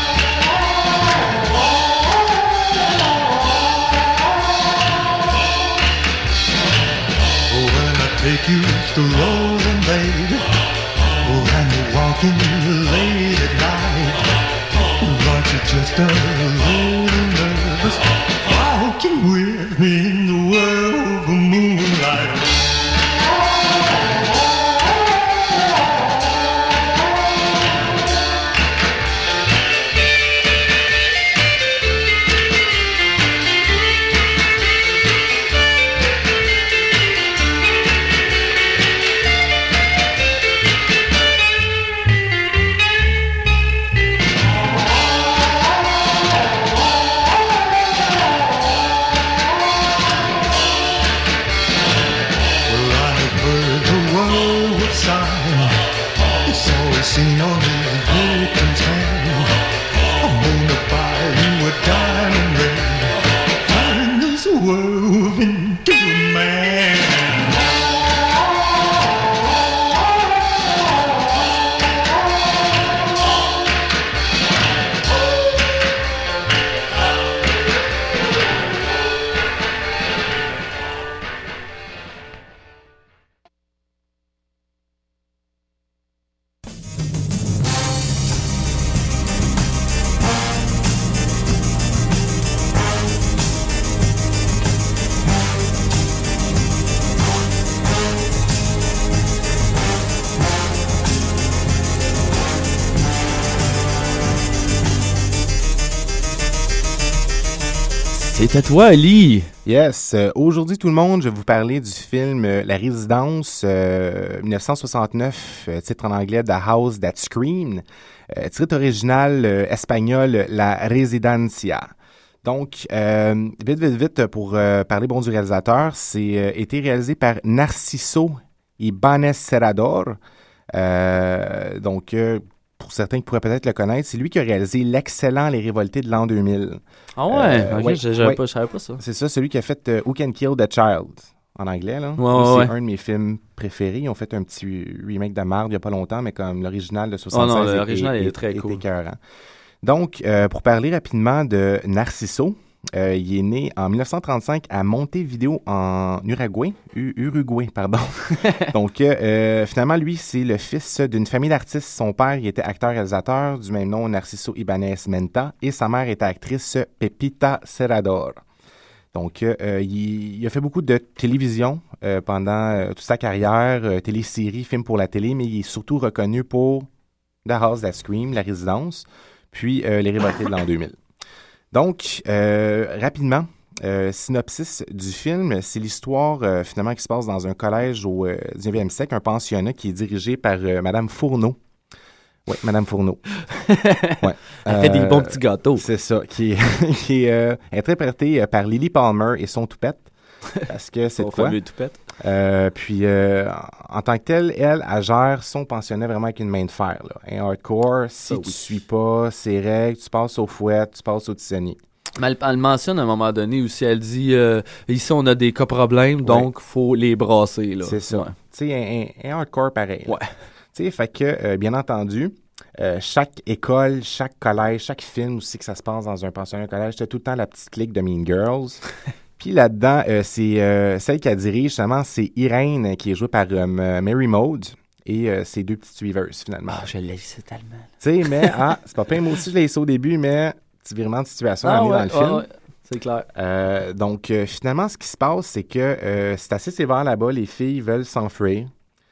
Oh, when I take you strolling, baby, oh, and you're walking late at night, aren't you just a little nervous, walking with me in the world of moonlight? Seen on his victim's hand. I'm gonna buy you a diamond ring, turn this werewolf into a man. C'est à toi, Ali. Yes. Euh, aujourd'hui, tout le monde, je vais vous parler du film euh, La Résidence, euh, dix-neuf cent soixante-neuf, euh, titre en anglais The House That Screamed, euh, titre original euh, espagnol La Residencia. Donc, euh, vite, vite, vite, pour euh, parler bon du réalisateur, c'est euh, été réalisé par Narciso Ibáñez Serrador. Euh, donc, euh, pour certains qui pourraient peut-être le connaître, c'est lui qui a réalisé l'excellent Les Révoltés de l'an deux mille. Ah ouais? Euh, ok, ouais, je, je, ouais. pas, je savais pas ça. C'est ça, celui qui a fait euh, Who Can Kill the Child, en anglais. Là. Ouais, ouais, c'est ouais. un de mes films préférés. Ils ont fait un petit remake de marde il n'y a pas longtemps, mais comme l'original de soixante-seize oh non, est, l'original est, est très est, cool. est écœurant. Donc, euh, pour parler rapidement de Narciso, euh, il est né en dix-neuf cent trente-cinq à Montevideo, en Uruguay. U- Uruguay, pardon. Donc, euh, finalement, lui, c'est le fils d'une famille d'artistes. Son père, il était acteur-réalisateur du même nom, Narciso Ibáñez Menta, et sa mère était actrice Pepita Serrador. Donc, euh, il, il a fait beaucoup de télévision euh, pendant euh, toute sa carrière, euh, téléséries, films pour la télé, mais il est surtout reconnu pour The House That Screamed, La Résidence, puis euh, Les Révoltés de l'an deux mille. Donc, euh, rapidement, euh, synopsis du film, c'est l'histoire euh, finalement qui se passe dans un collège au euh, dix-neuvième siècle, un pensionnat qui est dirigé par euh, Madame Fourneau. Oui, Madame Fourneau. Ouais. Elle euh, fait des bons petits gâteaux. C'est ça, qui est, qui est euh, interprété par Lily Palmer et son toupette. Parce que c'est son quoi? fameux toupette. Euh, puis, euh, en tant que telle, elle, elle gère son pensionnat vraiment avec une main de fer. Là. Un hardcore, si ça, tu oui. suis pas ses règles, tu passes au fouet, tu passes au tisonnier. Mais elle, elle mentionne à un moment donné aussi, elle dit euh, ici on a des cas problèmes, donc Ouais. faut les brasser. Là. C'est ça. Ouais. Tu sais, un, un, un hardcore pareil. là. Ouais. Tu sais, fait que, euh, bien entendu, euh, chaque école, chaque collège, chaque film aussi que ça se passe dans un pensionnat collège, c'était tout le temps la petite clique de Mean Girls. Puis là-dedans, euh, c'est euh, celle qui a dirigé, justement, c'est Irène, qui est jouée par euh, Mary Maude, et euh, ses deux petites suiveurs, finalement. Ah, je l'ai laissé tellement. Tu sais, mais, ah, c'est pas plein, moi aussi, je l'ai laissé au début, mais petit virement de situation Ah, amené ouais, dans le film. ouais, ouais. C'est clair. Euh, donc, euh, finalement, ce qui se passe, c'est que euh, c'est assez sévère là-bas. Les filles veulent s'enfuir.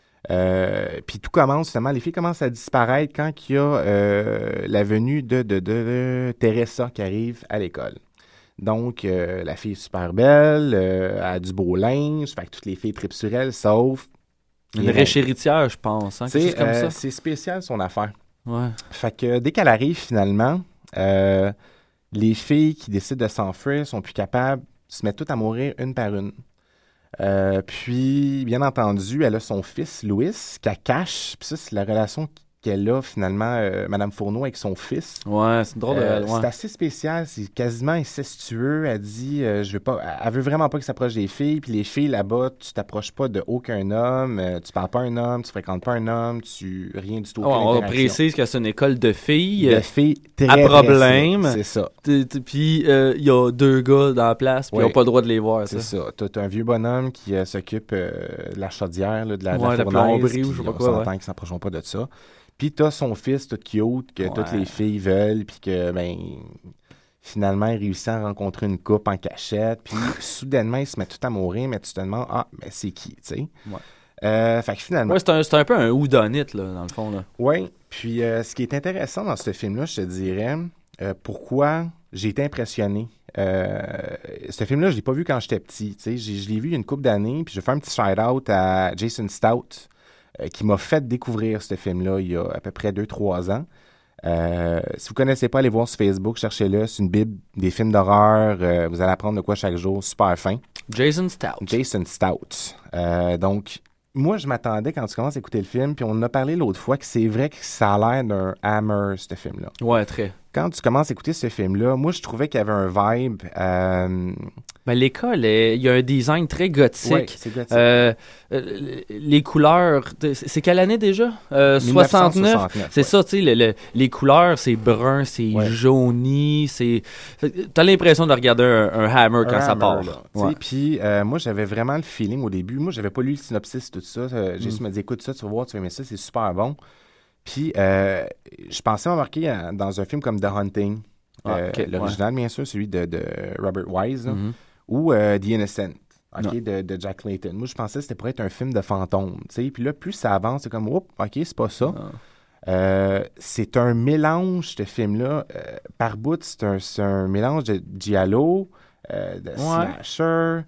Euh, Puis tout commence, justement, les filles commencent à disparaître quand il y a euh, la venue de, de, de, de Teresa qui arrive à l'école. Donc, euh, la fille est super belle, euh, elle a du beau linge, fait que toutes les filles tripent sur elle, sauf... Une Irène. réchéritière, je pense. Hein, Tu sais, quelque chose comme euh, ça. c'est spécial son affaire. Ouais. Fait que dès qu'elle arrive finalement, euh, les filles qui décident de s'enfuir sont plus capables, se mettent toutes à mourir une par une. Euh, puis, bien entendu, elle a son fils, Louis, qu'elle cache. Puis ça, c'est la relation qu'elle a finalement, euh, Madame Fourneau, avec son fils. Ouais, c'est drôle. Euh, de... ouais. C'est assez spécial, c'est quasiment incestueux. Elle dit, euh, je veux pas, elle veut vraiment pas qu'il s'approche des filles. Puis les filles là-bas, tu t'approches pas de aucun homme, euh, tu parles pas à un homme, tu fréquentes pas un homme, tu rien du tout. Ouais, aucune on interaction. précise que c'est une école de filles. De filles très à problème. pressées, c'est ça. T- t- Puis il y a deux gars dans la place, puis ils Ouais. n'ont pas le droit de les voir. C'est ça. ça. T'as, t'as un vieux bonhomme qui euh, s'occupe euh, de la chaudière, là, de la, de Ouais, la la fournaise, plomberie ou je sais puis pas on quoi, s'entend ouais. qu'ils s'approcheront pas de ça. Puis t'as son fils tout cute que Ouais. toutes les filles veulent, puis que, ben, finalement, il réussit à rencontrer une coupe en cachette, puis soudainement, il se met tout à mourir, mais tu te demandes, ah, mais c'est qui, tu sais? Ouais. Euh, fait que finalement... Ouais, c'est un, c'est un peu un whodunit, là, dans le fond. Là. Oui, puis euh, ce qui est intéressant dans ce film-là, je te dirais, euh, pourquoi j'ai été impressionné. Euh, ce film-là, je l'ai pas vu quand j'étais petit. tu sais. J'ai- Je l'ai vu il y a une couple d'années, puis je fais un petit shout-out à Jason Stout, euh, qui m'a fait découvrir ce film-là il y a à peu près deux trois ans. Euh, si vous connaissez pas, allez voir sur Facebook, cherchez-le. C'est une bible des films d'horreur. Euh, vous allez apprendre de quoi chaque jour. Super fin. Jason Stout. Jason Stout. Euh, donc, moi, je m'attendais quand tu commences à écouter le film, puis on en a parlé l'autre fois, que c'est vrai que ça a l'air d'un Hammer, ce film-là. Ouais, très. Quand tu commences à écouter ce film-là, moi, je trouvais qu'il y avait un vibe... Euh... Ben, l'école, est- il y a un design très gothique. Ouais, c'est gothique. Euh, euh, les couleurs, t- c'est quelle année déjà? Euh, mille neuf cent soixante-neuf. soixante-neuf, C'est ouais. ça, tu sais, le- le- les couleurs, c'est brun, c'est Ouais. jauni, c'est... T'as l'impression de regarder un, un Hammer quand Un ça Hammer, part. là. Ouais. Tu sais, Puis euh, moi, j'avais vraiment le feeling au début. Moi, j'avais pas lu le synopsis, tout ça. Euh, J'ai Mm. juste me dit, écoute ça, tu vas voir, tu vas aimer ça, c'est super bon. Puis euh, je pensais m'embarquer à- dans un film comme The Hunting. Ah, Euh, ok, L'original, bien sûr, celui de, de Robert Wise, là. Mhm. ou euh, The Innocent, ok, Ouais. de, de Jack Clayton. Moi, je pensais que c'était pour être un film de fantôme. tu sais. Puis là, plus ça avance, c'est comme, oups, ok, c'est pas ça. Ah. Euh, c'est un mélange, ce film-là. Euh, par bout, c'est un, c'est un mélange de giallo, euh, de slasher.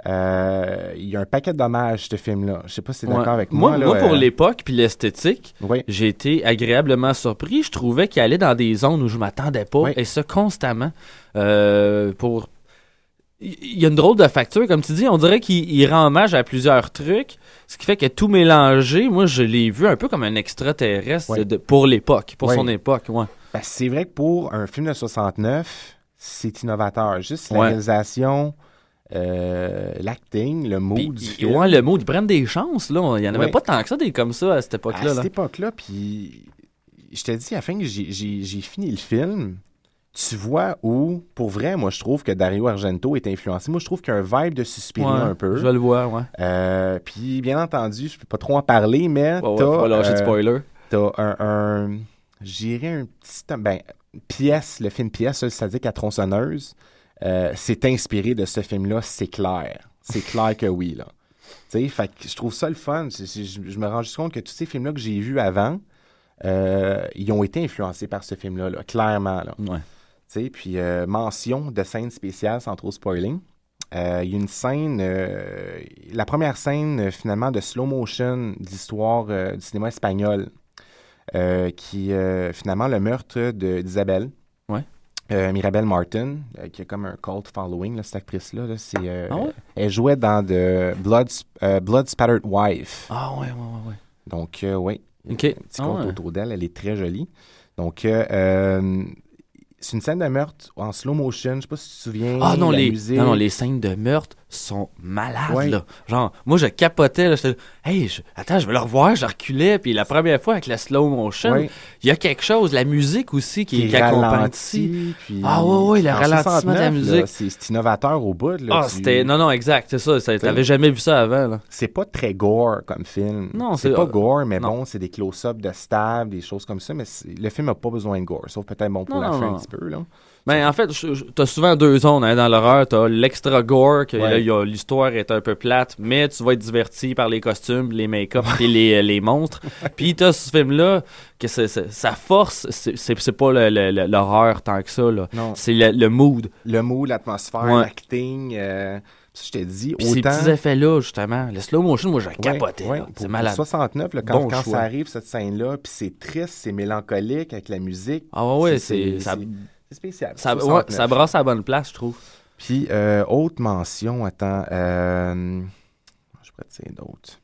Euh, Il y a un paquet d'hommages, ce film-là. Je sais pas si tu es Ouais. d'accord avec moi. Moi, là, moi, pour euh, l'époque puis l'esthétique, Oui. j'ai été agréablement surpris. Je trouvais qu'il allait dans des zones où je m'attendais pas, Oui. et ça constamment. Euh, pour Il y a une drôle de facture, comme tu dis. On dirait qu'il il rend hommage à plusieurs trucs, ce qui fait que tout mélangé, moi, je l'ai vu un peu comme un extraterrestre Oui. de- pour l'époque, pour Oui. son époque. Ouais. Ben, c'est vrai que pour un film de soixante-neuf, c'est innovateur. Juste la Ouais. réalisation, euh, l'acting, le mood Puis, du il- film. ouais, le mot, ils prennent des chances, là. Il y en avait Ouais. pas tant que ça, des comme ça, à cette À époque-là. cette là. époque-là, puis je te dis, à la fin que j'ai- j'ai j'ai fini le film, tu vois où, pour vrai, moi, je trouve que Dario Argento est influencé. Moi, je trouve qu'il y a un vibe de Suspiria Ouais, un peu. Je le vois, ouais. Euh, puis, bien entendu, je peux pas trop en parler, mais Ouais, ouais, t'as, faut lâcher de euh, spoiler. t'as un, un j'irais un petit... Ben, pièce, le film pièce, c'est-à-dire qu'à tronçonneuse, euh, c'est inspiré de ce film-là, c'est clair. C'est clair que oui, là. Tu sais, fait que je trouve ça le fun. C'est- c'est- Je, je me rends juste compte que tous ces films-là que j'ai vus avant, euh, ils ont été influencés par ce film-là, là, clairement, là. Ouais. Tu sais, puis euh, mention de scène spéciale sans trop spoiling. Euh, Il y a une scène, euh, la première scène euh, finalement de slow motion de l'histoire euh, du cinéma espagnol, euh, qui euh, finalement le meurtre de- d'Isabelle. Ouais. Euh, Mirabel Martin, euh, qui a comme un cult following, là, cette actrice-là. Là, c'est, euh, Ah ouais? Elle jouait dans The Blood, euh, Blood Spattered Wife. Ah ouais, ouais, ouais, ouais. Donc, euh, oui, Ok. un petit Ah conte ouais. autour d'elle. Elle est très jolie. Donc, euh, euh, c'est une scène de meurtre en slow motion. Je sais pas si tu te souviens. Ah non, la les, musique. non, non, les scènes de meurtre sont malades, Ouais. là. Genre, moi, je capotais, là. J'étais, hey, je- attends, je vais le revoir. Je reculais. Puis la première fois avec la slow motion, il Ouais. y a quelque chose. La musique aussi qui, Qui qui accompagne ralentit, ici. puis Ah ouais, ouais, le en ralentissement de la soixante-neuf, là, musique. C'est c'est innovateur au bout. Là, Ah, tu- c'était. Non, non, exact. C'est ça. ça T'avais jamais vu ça avant, là. C'est pas très gore comme film. Non, c'est c'est- pas gore, mais non. bon, c'est des close-ups de stab, des choses comme ça. Mais c'est- le film a pas besoin de gore, sauf peut-être bon pour Non, la non, fin non. un petit peu. Là. Ben, en fait, je- je- t'as souvent deux zones hein, dans l'horreur. T'as l'extra gore, que Ouais. là, y a- l'histoire est un peu plate, mais tu vas être diverti par les costumes, les make-up et les, les monstres. Puis t'as ce film-là, que c'est- c'est- sa force, c'est c'est- c'est pas le- le- le- l'horreur tant que ça. Là. Non. C'est le, le mood. Le mood, l'atmosphère, Ouais. l'acting. Euh, ça, je t'ai dit, Puis ces autant. petits effets-là, justement. Le slow motion, moi, je Ouais, capotais. ouais, là. pour- C'est pour malade. soixante-neuf, là, quand, Bon quand choix. ça arrive, cette scène-là, puis c'est triste, c'est mélancolique avec la musique. Ah ouais, ouais, c'est ça, c'est- c'est spécial. ça, ouais, soixante-neuf. ça brasse à la bonne place, je trouve. Puis, euh, autre mention, attends, euh, je pourrais te dire d'autres.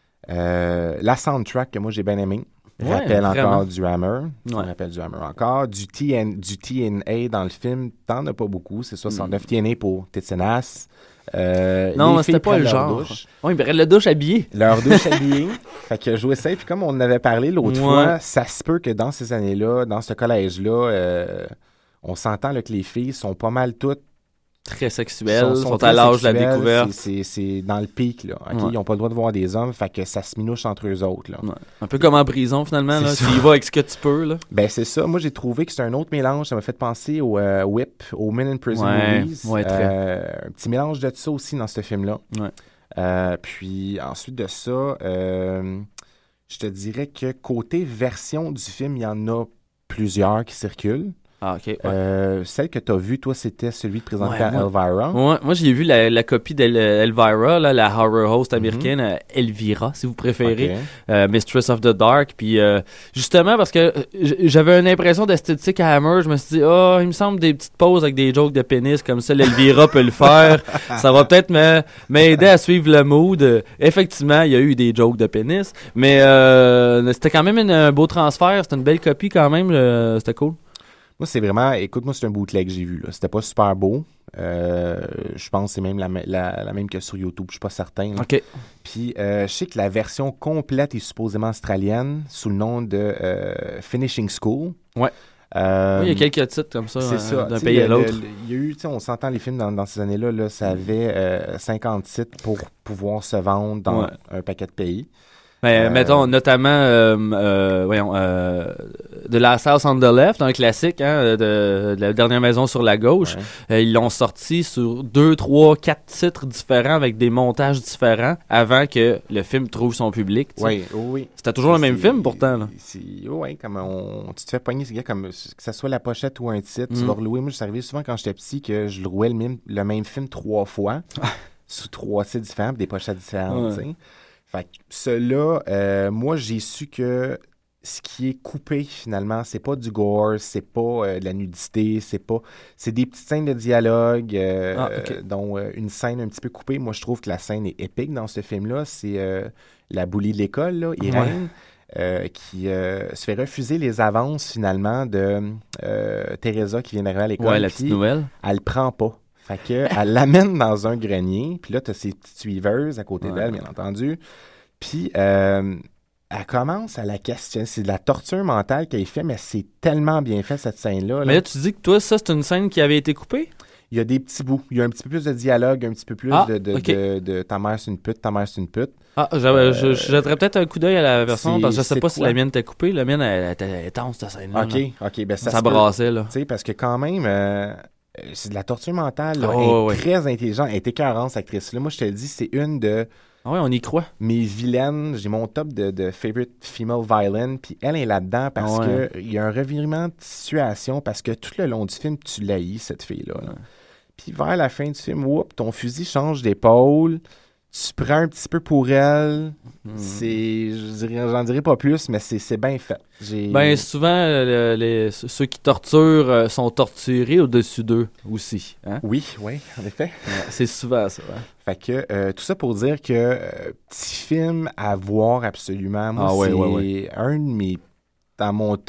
Euh, la soundtrack que moi j'ai bien aimé. Ouais, Rappelle vraiment. encore du Hammer. Ouais. Rappelle du Hammer encore. Du T N, du T N A dans le film, t'en as pas beaucoup. C'est soixante-neuf T N A pour Tétinas. Euh, Hmm. Non, les c'était filles pas prennent le leur genre. douche. Oui, mais le douche habillé. Leur douche habillée. Fait que jouer ça. Puis comme on en avait parlé l'autre Ouais. fois, ça se peut que dans ces années-là, dans ce collège-là, euh, on s'entend là, que les filles sont pas mal toutes Très sexuels, sont, très à l'âge de la sexuelles, découverte. c'est- C'est c'est dans le pic, là. ok? Ouais. Ils n'ont pas le droit de voir des hommes, fait que ça se minouche entre eux autres, là. Ouais. Un peu comme en prison, finalement. C'est Là. ça. Tu y vas avec ce que tu peux. Là. Ben, c'est ça. Moi, j'ai trouvé que c'est un autre mélange. Ça m'a fait penser au euh, Whip, au Men in Prison Ouais, Movies. ouais, très. Euh, un petit mélange de ça aussi dans ce film-là. Ouais. Euh, puis, ensuite de ça, euh, je te dirais que côté version du film, il y en a plusieurs qui circulent. Ah, ok. Ouais. Euh, celle que tu as vue, toi, c'était celui de présenté Ouais, à moi- Elvira. Ouais, moi, j'ai vu la, la copie d'Elvira, là, la horror host américaine, euh, Elvira, si vous préférez, Ok. euh, Mistress of the Dark. Puis, euh, justement, parce que euh, j- j'avais une impression d'esthétique à Hammer, je me suis dit, ah, il me semble des petites pauses avec des jokes de pénis, comme ça, l'Elvira peut le faire. Ça va peut-être me- m'aider à suivre le mood. Euh, Effectivement, il y a eu des jokes de pénis, mais euh, c'était quand même une- un beau transfert. C'était une belle copie quand même. euh, c'était cool. Moi, c'est vraiment... Écoute, moi, c'est un bootleg que j'ai vu. Là. C'était pas super beau. Euh, je pense que c'est même la, me- la- la même que sur YouTube. Je suis pas certain. là. OK. Puis, euh, je sais que la version complète est supposément australienne sous le nom de euh, Finishing School. Ouais. Euh, Oui, il y a quelques titres comme ça, c'est euh, ça. d'un Tu sais, pays à le- l'autre. le- Il y a eu, tu sais, on s'entend les films dans, dans ces années-là, là, ça avait euh, cinquante titres pour pouvoir se vendre dans Ouais. un paquet de pays. Mais Euh, mettons, notamment, euh, euh, voyons, euh, The Last House on the Left, un classique, hein, de, de la dernière maison sur la gauche. Ouais. Euh, ils l'ont sorti sur deux, trois, quatre titres différents avec des montages différents avant que le film trouve son public. tu sais. Oui, oui. C'était toujours le même C'est- film pourtant. Là. Oui, comme on, tu te fais pogner, c'est gars, comme que ce soit la pochette ou un titre, tu Mm. vas relouer. Moi, je suis arrivé souvent quand j'étais petit que je louais le même, le même film trois fois sous trois titres différents, puis des pochettes différentes. Ouais. tu sais. Fait que cela, euh, moi, j'ai su que ce qui est coupé finalement, c'est pas du gore, c'est pas euh, de la nudité, c'est pas, c'est des petites scènes de dialogue, euh, Ah, ok. euh, dont euh, une scène un petit peu coupée. Moi, je trouve que la scène est épique dans ce film-là. C'est euh, la bully de l'école, là, Irène. Euh, qui euh, se fait refuser les avances finalement de euh, Teresa qui vient d'arriver à l'école. Ouais, la puis petite nouvelle. Elle le prend pas. Fait que elle l'amène dans un grenier, puis là, tu as ses petites suiveuses à côté Ouais. d'elle, bien entendu. Puis euh, elle commence à la questionner. C'est de la torture mentale qu'elle fait, mais c'est tellement bien fait, cette scène-là. là. Mais là, tu dis que toi, ça, c'est une scène qui avait été coupée? Il y a des petits bouts. Il y a un petit peu plus de dialogue, un petit peu plus Ah, de, de, ok. de, de ta mère, c'est une pute, ta mère, c'est une pute. Ah, j'avais- Euh, je, je jetterais peut-être un coup d'œil à la version c'est- parce que je sais c'est pas si quoi? la mienne était coupée. La mienne, elle, elle était intense, cette scène-là. OK, là. OK. Ben, ça Ça se peut. brassait, là. Tu sais, parce que quand même, euh, c'est de la torture mentale. Là. Oh, Elle est ouais. très intelligente. Elle est écœurante, cette actrice-là. Moi, je te le dis, c'est une de Ah ouais, on y croit. mes vilaines. J'ai mon top de, de favorite female villain. Puis elle est là-dedans parce Ah ouais. qu'il y a un revirement de situation. Parce que tout le long du film, tu l'haïs, cette fille-là. là. Puis vers la fin du film, whoop, ton fusil change d'épaule. Tu prends un petit peu pour elle. Hmm. C'est, je dirais- j'en dirais pas plus, mais c'est, c'est bien fait. J'ai... Ben, souvent, euh, les, ceux qui torturent euh, sont torturés au-dessus d'eux aussi. Hein? Oui, oui, en effet. Ouais, c'est souvent ça. hein. Fait que euh, tout ça pour dire que euh, petit film à voir absolument. Moi, Ah ouais, c'est ouais, ouais. un de mes dans mon top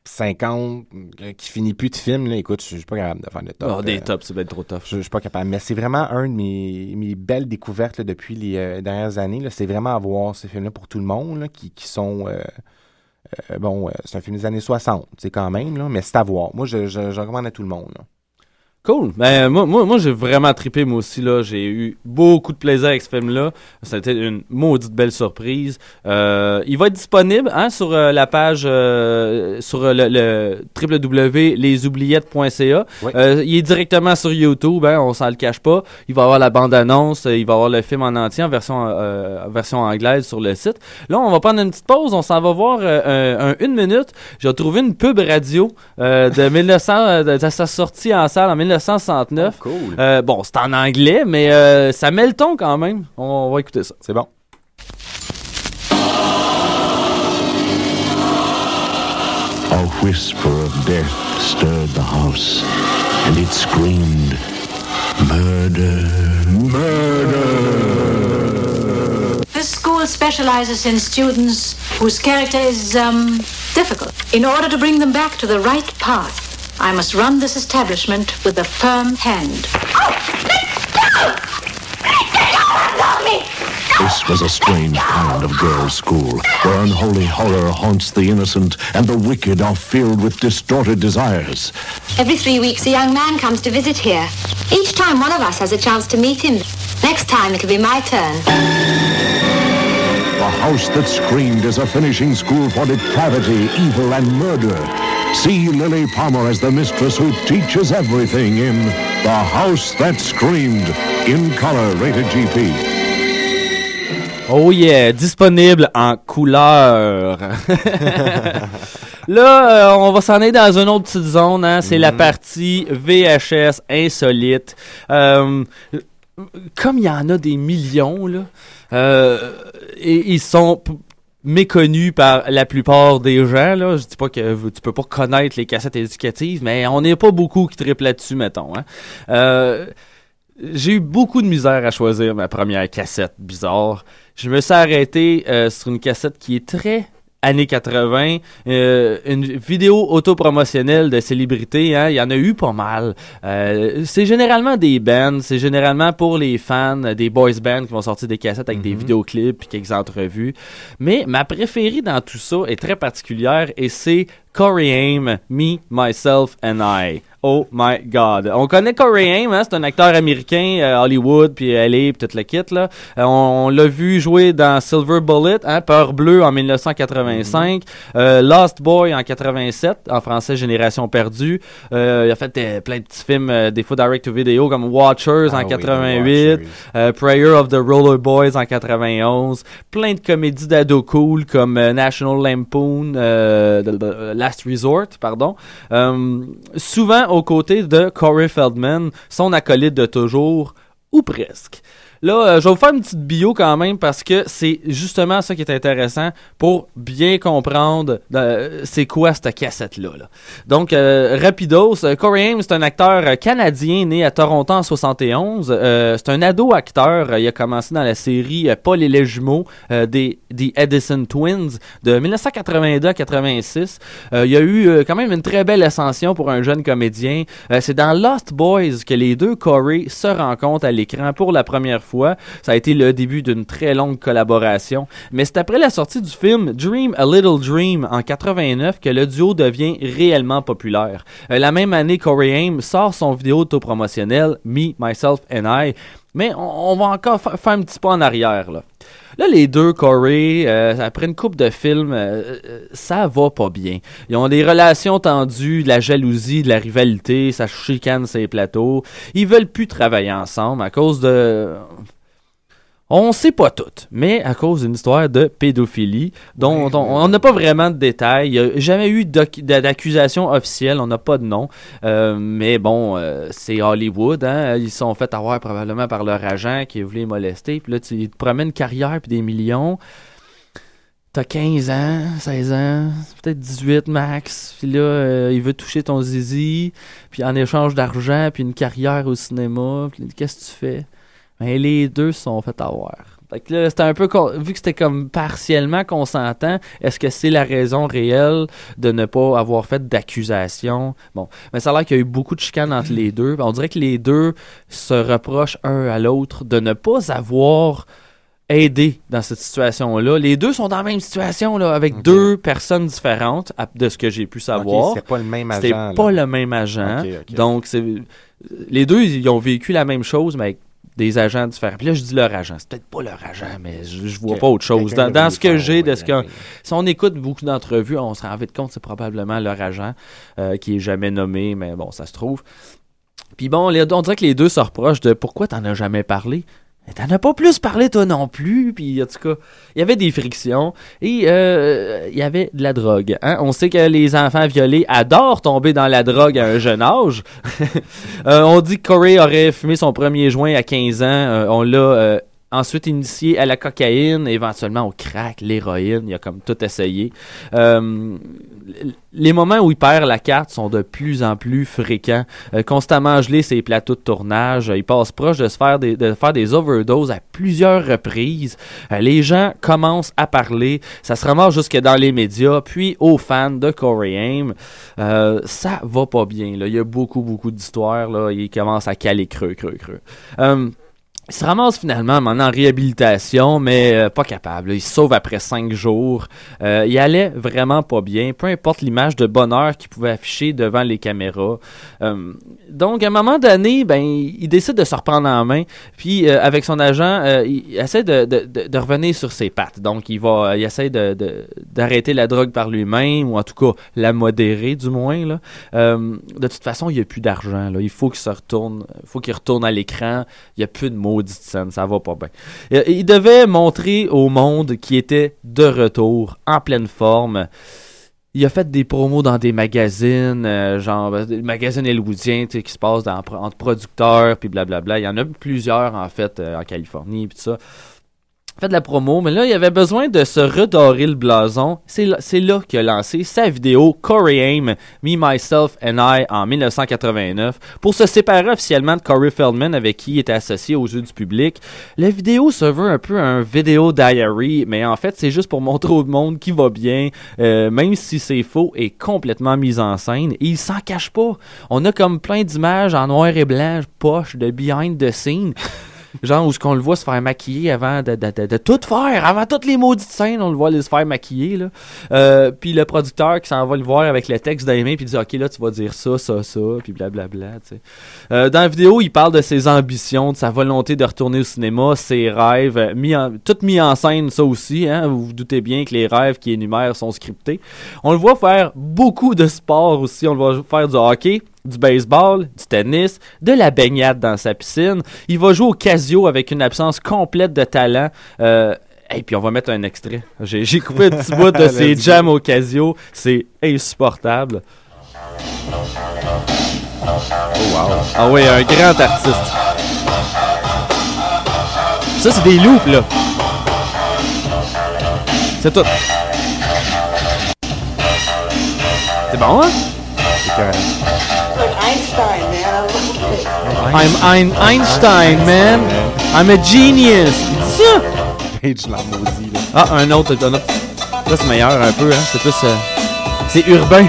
cinquante euh, qui finit plus de film, là, écoute, je suis pas capable de faire de top. Oh, des euh, tops, c'est bien trop tough. Je je suis pas capable. Mais c'est vraiment un de mes, mes belles découvertes là, depuis les euh, dernières années. Là. C'est vraiment à voir ces films-là pour tout le monde là, qui, qui sont... Euh, euh, bon, euh, c'est un film des années soixante, c'est quand même, là, mais c'est à voir. Moi, je, je, je recommande à tout le monde. Là. Cool. Ben, moi, moi, moi, j'ai vraiment trippé, moi aussi, là. J'ai eu beaucoup de plaisir avec ce film-là. C'était une maudite belle surprise. Euh, il va être disponible, hein, sur euh, la page, euh, sur euh, le, le w w w point les oubliettes point c a. Oui. Euh, il est directement sur YouTube, hein, on s'en le cache pas. Il va y avoir la bande-annonce, il va y avoir le film en entier en version, euh, version anglaise sur le site. Là, on va prendre une petite pause, on s'en va voir euh, un, un, une minute. J'ai trouvé une pub radio euh, de mille neuf cents, de, de sa sortie en salle en mille neuf cent soixante-neuf. Oh, cool. Euh, bon, c'est en anglais, mais euh, ça met le ton quand même. On, on va écouter ça. C'est bon. A whisper of death stirred the house, and it screamed, "Murder! Murder!" This school specializes in students whose character is um, difficult. In order to bring them back to the right path, I must run this establishment with a firm hand. This was a strange kind of girls' school, where unholy horror haunts the innocent and the wicked are filled with distorted desires. Every three weeks, a young man comes to visit here. Each time, one of us has a chance to meet him. Next time, it'll be my turn. The House That Screamed is a finishing school for depravity, evil, and murder. See Lily Palmer as the mistress who teaches everything in The House That Screamed, in color, rated G P. Oh yeah, disponible en couleur. Là, euh, on va s'en aller dans une autre petite zone, hein. C'est mm-hmm. la partie V H S insolite. Euh, comme il y en a des millions, là, euh, et ils sont p- méconnus par la plupart des gens, là. Je dis pas que tu peux pas connaître les cassettes éducatives, mais on n'est pas beaucoup qui triplent là-dessus, mettons, hein. Euh, j'ai eu beaucoup de misère à choisir ma première cassette bizarre. Je me suis arrêté euh, sur une cassette qui est très années quatre-vingts, euh, une vidéo autopromotionnelle de célébrités, hein, il y en a eu pas mal. Euh, c'est généralement des bands, c'est généralement pour les fans, des boys bands qui vont sortir des cassettes avec mm-hmm. des vidéoclips puis quelques entrevues. Mais ma préférée dans tout ça est très particulière et c'est Corey Haim, Me, Myself and I. Oh my God. On connaît Corey Haim, hein, c'est un acteur américain, euh, Hollywood, puis L A, puis tout le kit, là. Euh, on, on l'a vu jouer dans Silver Bullet, hein, Peur bleue en dix-neuf cent quatre-vingt-cinq, mm-hmm. euh, Lost Boy en quatre-vingt-sept, en français Génération perdue. Euh, il a fait euh, plein de petits films, euh, des fois direct-to-video, comme Watchers ah, en oui, quatre-vingt-huit, Watchers. Euh, Prayer of the Roller Boys en quatre-vingt-onze, plein de comédies d'ado cool comme euh, National Lampoon, euh, de, de, Last Resort, pardon. Euh, souvent aux côtés de Corey Feldman, son acolyte de toujours, ou presque. Là, euh, je vais vous faire une petite bio quand même parce que c'est justement ça qui est intéressant pour bien comprendre euh, c'est quoi cette cassette-là. Là. Donc, euh, rapidos, euh, Corey Haim, c'est un acteur canadien né à Toronto en soixante et onze. Euh, c'est un ado-acteur. Il a commencé dans la série euh, Paul et les jumeaux euh, des, des Edison Twins de dix-neuf cent quatre-vingt-deux à quatre-vingt-six. Euh, il y a eu euh, quand même une très belle ascension pour un jeune comédien. Euh, c'est dans Lost Boys que les deux Corey se rencontrent à l'écran pour la première fois. fois. Ça a été le début d'une très longue collaboration. Mais c'est après la sortie du film Dream a Little Dream en quatre-vingt-neuf que le duo devient réellement populaire. Euh, la même année, Corey Haim sort son vidéo autopromotionnel Me, Myself and I. Mais on, on va encore fa- faire un petit pas en arrière, là. Là, les deux, Corey, euh, après une couple de films, euh, ça va pas bien. Ils ont des relations tendues, de la jalousie, de la rivalité, ça chicane ces plateaux. Ils veulent plus travailler ensemble à cause de... On sait pas tout, mais à cause d'une histoire de pédophilie dont, dont on n'a pas vraiment de détails. Il n'y a jamais eu doc- d'accusation officielle, on n'a pas de nom. Euh, mais bon, euh, c'est Hollywood, hein? Ils se sont fait avoir probablement par leur agent qui voulait les molester. Puis là, tu ils te promènent une carrière puis des millions. T'as quinze ans, seize ans, peut-être dix-huit max. Puis là, euh, il veut toucher ton zizi. Puis en échange d'argent, puis une carrière au cinéma. Puis qu'est-ce que tu fais? Ben, les deux se sont fait avoir. Fait que là, c'était un peu... Con... Vu que c'était comme partiellement consentant, est-ce que c'est la raison réelle de ne pas avoir fait d'accusation? Bon, mais ça a l'air qu'il y a eu beaucoup de chicanes entre les deux. On dirait que les deux se reprochent un à l'autre de ne pas avoir aidé dans cette situation-là. Les deux sont dans la même situation, là, avec okay. deux personnes différentes, de ce que j'ai pu savoir. Okay, c'était pas le même agent. C'était là. pas le même agent. Okay, okay. Donc, c'est... les deux, ils ont vécu la même chose, mais avec des agents différents. Puis là, je dis leur agent. C'est peut-être pas leur agent, mais je, je vois okay. pas autre chose. Dans, dans ce que j'ai, de ce que... Si on écoute beaucoup d'entrevues, on se rend vite compte que c'est probablement leur agent euh, qui est jamais nommé, mais bon, ça se trouve. Puis bon, les, on dirait que les deux se reprochent de « Pourquoi t'en as jamais parlé? » T'en as pas plus parlé, toi non plus. Puis, en tout cas, il y avait des frictions et euh, il y avait de la drogue. Hein? On sait que les enfants violés adorent tomber dans la drogue à un jeune âge. euh, on dit que Corey aurait fumé son premier joint à quinze ans. Euh, on l'a euh, ensuite initié à la cocaïne, éventuellement au crack, l'héroïne. Il a comme tout essayé. Euh, les moments où il perd la carte sont de plus en plus fréquents. Euh, constamment gelé ses plateaux de tournage. Il passe proche de se faire des, de faire des overdoses à plusieurs reprises. Euh, les gens commencent à parler. Ça se ramasse jusque dans les médias. Puis aux fans de Corey Haim, euh, ça va pas bien. Là. Il y a beaucoup, beaucoup d'histoires. Là. Il commence à caler creux, creux, creux. Euh, Il se ramasse finalement maintenant en réhabilitation, mais euh, pas capable. Il se sauve après cinq jours. Euh, il allait vraiment pas bien, peu importe l'image de bonheur qu'il pouvait afficher devant les caméras. Euh, donc, à un moment donné, ben, il décide de se reprendre en main. Puis, euh, avec son agent, euh, il essaie de, de, de, de revenir sur ses pattes. Donc, il va, il essaie de, de, d'arrêter la drogue par lui-même, ou en tout cas, la modérer, du moins. Là. Euh, de toute façon, il n'y a plus d'argent. Là. Il faut qu'il se retourne, il faut qu'il retourne à l'écran. Il n'y a plus de mots. Scène, ça va pas bien. Il devait montrer au monde qu'il était de retour, en pleine forme. Il a fait des promos dans des magazines, euh, genre des magazines hollywoodiens, tu sais, qui se passent dans, entre producteurs, puis blablabla. Il y en a plusieurs, en fait, euh, en Californie, puis tout ça. Fait de la promo, mais là, il avait besoin de se redorer le blason. C'est là, c'est là qu'il a lancé sa vidéo Corey Haim, Me, Myself and I en dix-neuf cent quatre-vingt-neuf pour se séparer officiellement de Corey Feldman avec qui il était associé aux yeux du public. La vidéo se veut un peu un vidéo diary, mais en fait, c'est juste pour montrer au monde qui va bien, euh, même si c'est faux et complètement mis en scène. Et il s'en cache pas. On a comme plein d'images en noir et blanc, poche de behind the scene. Genre où ce qu'on le voit se faire maquiller avant de, de, de, de tout faire, avant toutes les maudites scènes, on le voit se faire maquiller, là. Euh, puis le producteur qui s'en va le voir avec le texte dans les mains, puis il dit « Ok, là, tu vas dire ça, ça, ça, puis blablabla, tu sais. » euh, Dans la vidéo, il parle de ses ambitions, de sa volonté de retourner au cinéma, ses rêves, mis en, tout mis en scène, ça aussi, hein. Vous vous doutez bien que les rêves qu'il énumère sont scriptés. On le voit faire beaucoup de sport aussi, on le voit faire du hockey, du baseball, du tennis, de la baignade dans sa piscine. Il va jouer au Casio avec une absence complète de talent. Euh, et puis on va mettre un extrait. J'ai, j'ai coupé un petit bout de ses jams au Casio. C'est insupportable. Oh wow. Ah oui, un grand artiste. Ça, c'est des loops, là. C'est tout. C'est bon, hein? I'm, I'm Einstein, man. I'm a genius. Ça. Page la maudit, là. Ah, un autre, un autre. Là, c'est meilleur un peu, hein. C'est plus... Euh, c'est urbain.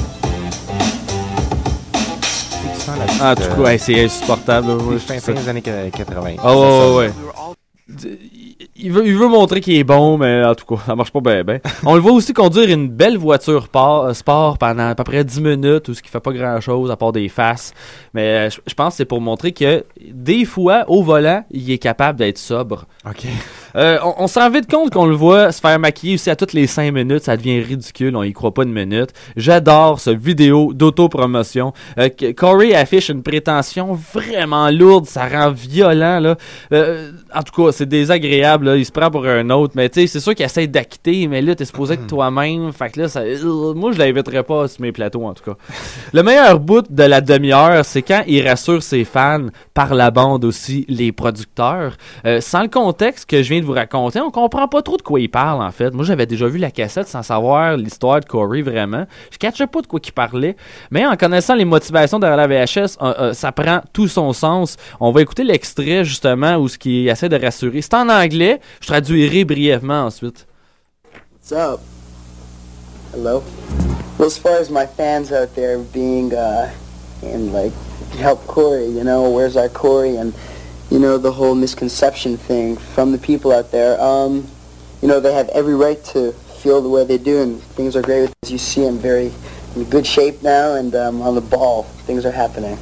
Ah, du coup, ouais, c'est insupportable. C'est fin des années quatre-vingts. Ah, ouais, ouais, ouais. Il veut, il veut montrer qu'il est bon, mais en tout cas, ça marche pas bien, bien. On le voit aussi conduire une belle voiture par, sport pendant à peu près dix minutes, où ce qui fait pas grand-chose, à part des faces. Mais je, je pense que c'est pour montrer que, des fois, au volant, il est capable d'être sobre. OK. Euh, on, on se rend vite compte qu'on le voit se faire maquiller aussi à toutes les cinq minutes. Ça devient ridicule, on y croit pas une minute. J'adore ce vidéo d'autopromotion. Euh, Corey affiche une prétention vraiment lourde, ça rend violent, là. Euh, en tout cas, c'est désagréable, là. Il se prend pour un autre, mais tu sais, c'est sûr qu'il essaie d'acquitter, mais là, t'es supposé être toi-même. Fait que là, ça, euh, moi, je l'inviterais pas sur mes plateaux, en tout cas. Le meilleur bout de la demi-heure, c'est quand il rassure ses fans, par la bande aussi, les producteurs. Euh, sans le contexte que je viens de vous raconter, on comprend pas trop de quoi il parle, en fait. Moi, j'avais déjà vu la cassette sans savoir l'histoire de Corey, vraiment. Je catchais pas de quoi il parlait, mais en connaissant les motivations derrière la V H S, euh, euh, ça prend tout son sens. On va écouter l'extrait, justement, où ce qui essaie de rassurer. C'est en anglais, Je traduirai brièvement ensuite. What's up? Hello? Well, as far as my fans out there being, uh, and like, help Corey, you know, where's our Corey, and, you know, the whole misconception thing from the people out there, um, you know, they have every right to feel the way they do, and things are great. As you see, I'm very in good shape now, and um, on the ball, things are happening.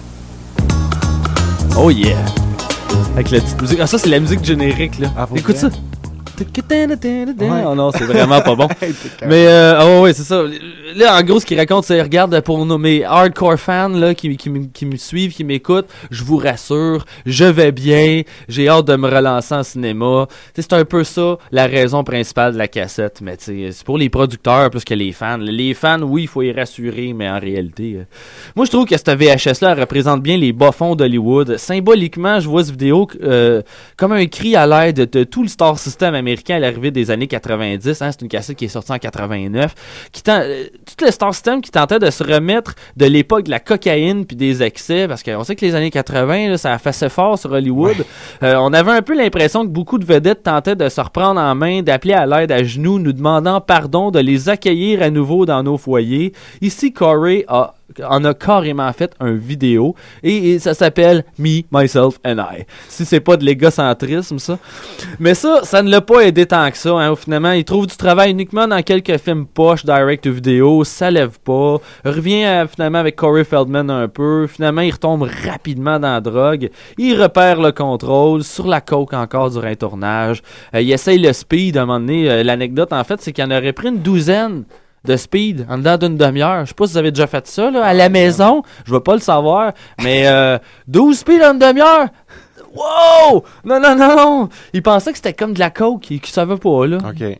Oh yeah! Avec la petite musique. Ah, ça, c'est la musique générique, là. Ah, Écoute ça! Ouais. Oh non, c'est vraiment pas bon. Mais, euh, ah ouais, ouais, c'est ça. Là, en gros, ce qu'il raconte, c'est, regarde, pour nos, mes hardcore fans, là, qui, qui, qui me suivent, qui m'écoutent, je vous rassure, je vais bien, j'ai hâte de me relancer en cinéma. T'sais, c'est un peu ça, la raison principale de la cassette. Mais, tu sais, c'est pour les producteurs plus que les fans. Les fans, oui, il faut les rassurer, mais en réalité, euh... moi, je trouve que cette V H S-là représente bien les bas-fonds d'Hollywood. Symboliquement, je vois cette vidéo, euh, comme un cri à l'aide de tout le star system américain à l'arrivée des années quatre-vingt-dix, hein, c'est une cassette qui est sortie en quatre-vingt-neuf, qui tent, euh, tout le star system qui tentait de se remettre de l'époque de la cocaïne puis des excès, parce qu'on sait que les années quatre-vingts, là, ça a fait fort sur Hollywood. Ouais. Euh, on avait un peu l'impression que beaucoup de vedettes tentaient de se reprendre en main, d'appeler à l'aide à genoux, nous demandant pardon, de les accueillir à nouveau dans nos foyers. Ici, Corey a en a carrément fait un vidéo et, et ça s'appelle Me, Myself and I. Si c'est pas de l'égocentrisme, ça. Mais ça, ça ne l'a pas aidé tant que ça. Hein. Finalement, il trouve du travail uniquement dans quelques films poches, direct to vidéo, ça lève pas. Revient euh, finalement avec Corey Feldman un peu. Finalement, il retombe rapidement dans la drogue. Il repère le contrôle, sur la coke encore durant un tournage. Euh, il essaye le speed à un moment donné. Euh, l'anecdote, en fait, c'est qu'il en aurait pris une douzaine de speed en dedans d'une demi-heure. Je sais pas si vous avez déjà fait ça là, à la maison. Je veux pas le savoir. Mais euh, douze speed en une demi-heure! Wow! Non, non, non! Il pensait que c'était comme de la coke. Il, il savait pas, là. OK.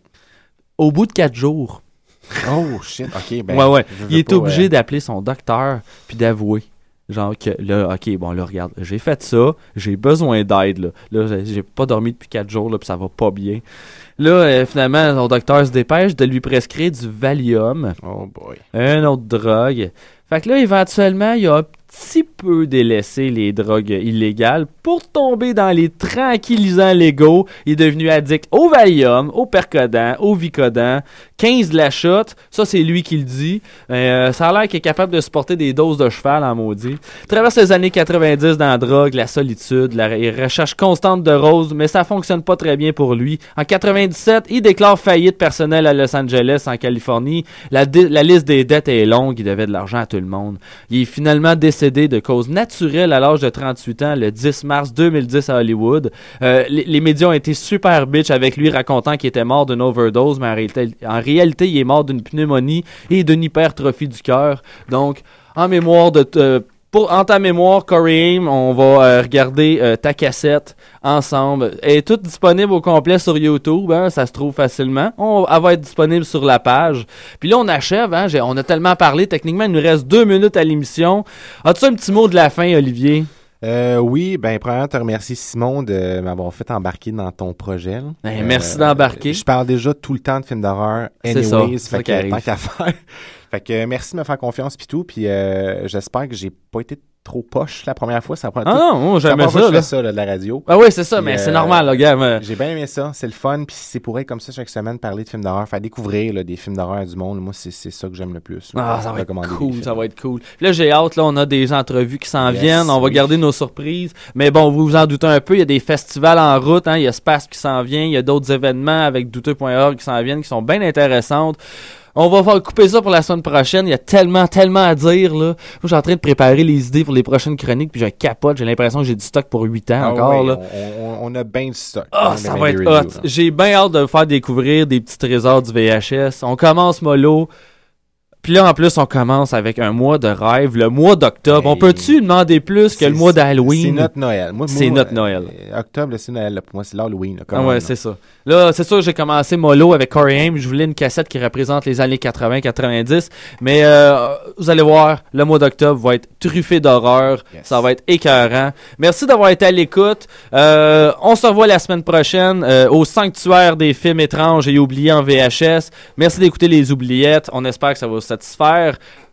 Au bout de quatre jours. Oh, shit. OK, ben... Ouais, ouais. Il est pas, obligé ouais. d'appeler son docteur puis d'avouer. Genre que là, OK, bon, là, regarde, j'ai fait ça, j'ai besoin d'aide, là. Là, j'ai pas dormi depuis quatre jours, là, puis ça va pas bien. Là, euh, finalement, son docteur se dépêche de lui prescrire du Valium. Oh boy. Une autre drogue. Fait que là, éventuellement, il a un petit peu délaissé les drogues illégales pour tomber dans les tranquillisants légaux. Il est devenu addict au Valium, au Percodan, au Vicodin, quinze de la shot. Ça, c'est lui qui le dit. Euh, ça a l'air qu'il est capable de supporter des doses de cheval en maudit. Il traverse les années quatre-vingt-dix dans la drogue, la solitude, la recherche constante de Rose, mais ça fonctionne pas très bien pour lui. En quatre-vingt-dix-sept, il déclare faillite personnelle à Los Angeles, en Californie. La, di- la liste des dettes est longue, il devait de l'argent à tout le monde. Il est finalement décédé de cause naturelle à l'âge de trente-huit ans le dix mars deux mille dix à Hollywood. Euh, les, les médias ont été super bitch avec lui, racontant qu'il était mort d'une overdose, mais en réalité, en réalité, il est mort d'une pneumonie et d'une hypertrophie du cœur. Donc, en mémoire de... Euh, Pour, en ta mémoire, Corey Haim, on va euh, regarder euh, ta cassette ensemble. Elle est toute disponible au complet sur YouTube, hein, ça se trouve facilement. On, elle va être disponible sur la page. Puis là, on achève, hein, j'ai, on a tellement parlé, techniquement, il nous reste deux minutes à l'émission. As-tu un petit mot de la fin, Olivier? Euh, oui, ben premièrement, te remercier Simon de m'avoir fait embarquer dans ton projet. Ben, euh, merci d'embarquer. Je parle déjà tout le temps de films d'horreur. C'est Anyways, ça, fait ça que tant qu'à faire. Fait que merci de me faire confiance pis tout, puis euh, j'espère que j'ai pas été trop poche la première fois. Ça prend ah non, moi j'aimais ça. Je là. fais ça là, de la radio. Ah oui, c'est ça, puis, mais euh, c'est normal, là, gars. Mais... J'ai bien aimé ça, c'est le fun, puis c'est pour être comme ça chaque semaine, parler de films d'horreur, faire découvrir là, des films d'horreur du monde. Moi, c'est, c'est ça que j'aime le plus. Là, ah, ça va être cool, ça va être cool. Puis là, j'ai hâte, là, on a des entrevues qui s'en yes, viennent, on va oui. garder nos surprises. Mais bon, vous vous en doutez un peu, il y a des festivals en route, hein, il y a Space qui s'en vient, il y a d'autres événements avec douteux point org qui s'en viennent, qui sont bien intéressantes. On va faire couper ça pour la semaine prochaine. Il y a tellement, tellement à dire, là. Moi, je suis en train de préparer les idées pour les prochaines chroniques, puis je capote. J'ai l'impression que j'ai du stock pour huit ans ah encore, oui, là. On, on, on a bien du stock. Ah, oh, ça va être hot. Reviews, j'ai bien hâte de vous faire découvrir des petits trésors du V H S. On commence mollo. Puis là, en plus, on commence avec un mois de rêve, le mois d'octobre. Hey, on peut-tu demander plus que le mois d'Halloween? C'est notre Noël. Moi, c'est moi, notre Noël. Euh, octobre, c'est Noël. Là, pour moi, c'est l'Halloween. Là, ah ouais, c'est ça. Là, c'est sûr que j'ai commencé mollo avec Corey Haim. Je voulais une cassette qui représente les années quatre-vingts quatre-vingt-dix. Mais euh, vous allez voir, le mois d'octobre va être truffé d'horreur. Yes. Ça va être écœurant. Merci d'avoir été à l'écoute. Euh, on se revoit la semaine prochaine euh, au Sanctuaire des films étranges et oubliés en V H S. Merci d'écouter les oubliettes. On espère que ça va vous satisfaire.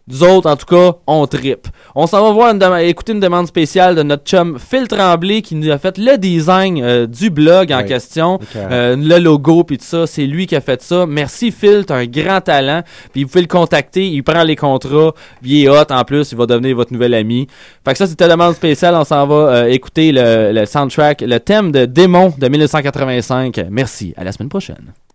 Nous autres, en tout cas, on trippe. On s'en va voir une dem- écouter une demande spéciale de notre chum Phil Tremblay qui nous a fait le design euh, du blog en Oui. question. Okay. Euh, le logo puis tout ça, c'est lui qui a fait ça. Merci Phil, t'as un grand talent. Puis vous pouvez le contacter, il prend les contrats, puis il est hot en plus, il va devenir votre nouvel ami. Fait que ça, c'était la demande spéciale. On s'en va euh, écouter le, le soundtrack, le thème de Démon de dix-neuf cent quatre-vingt-cinq. Merci, à la semaine prochaine.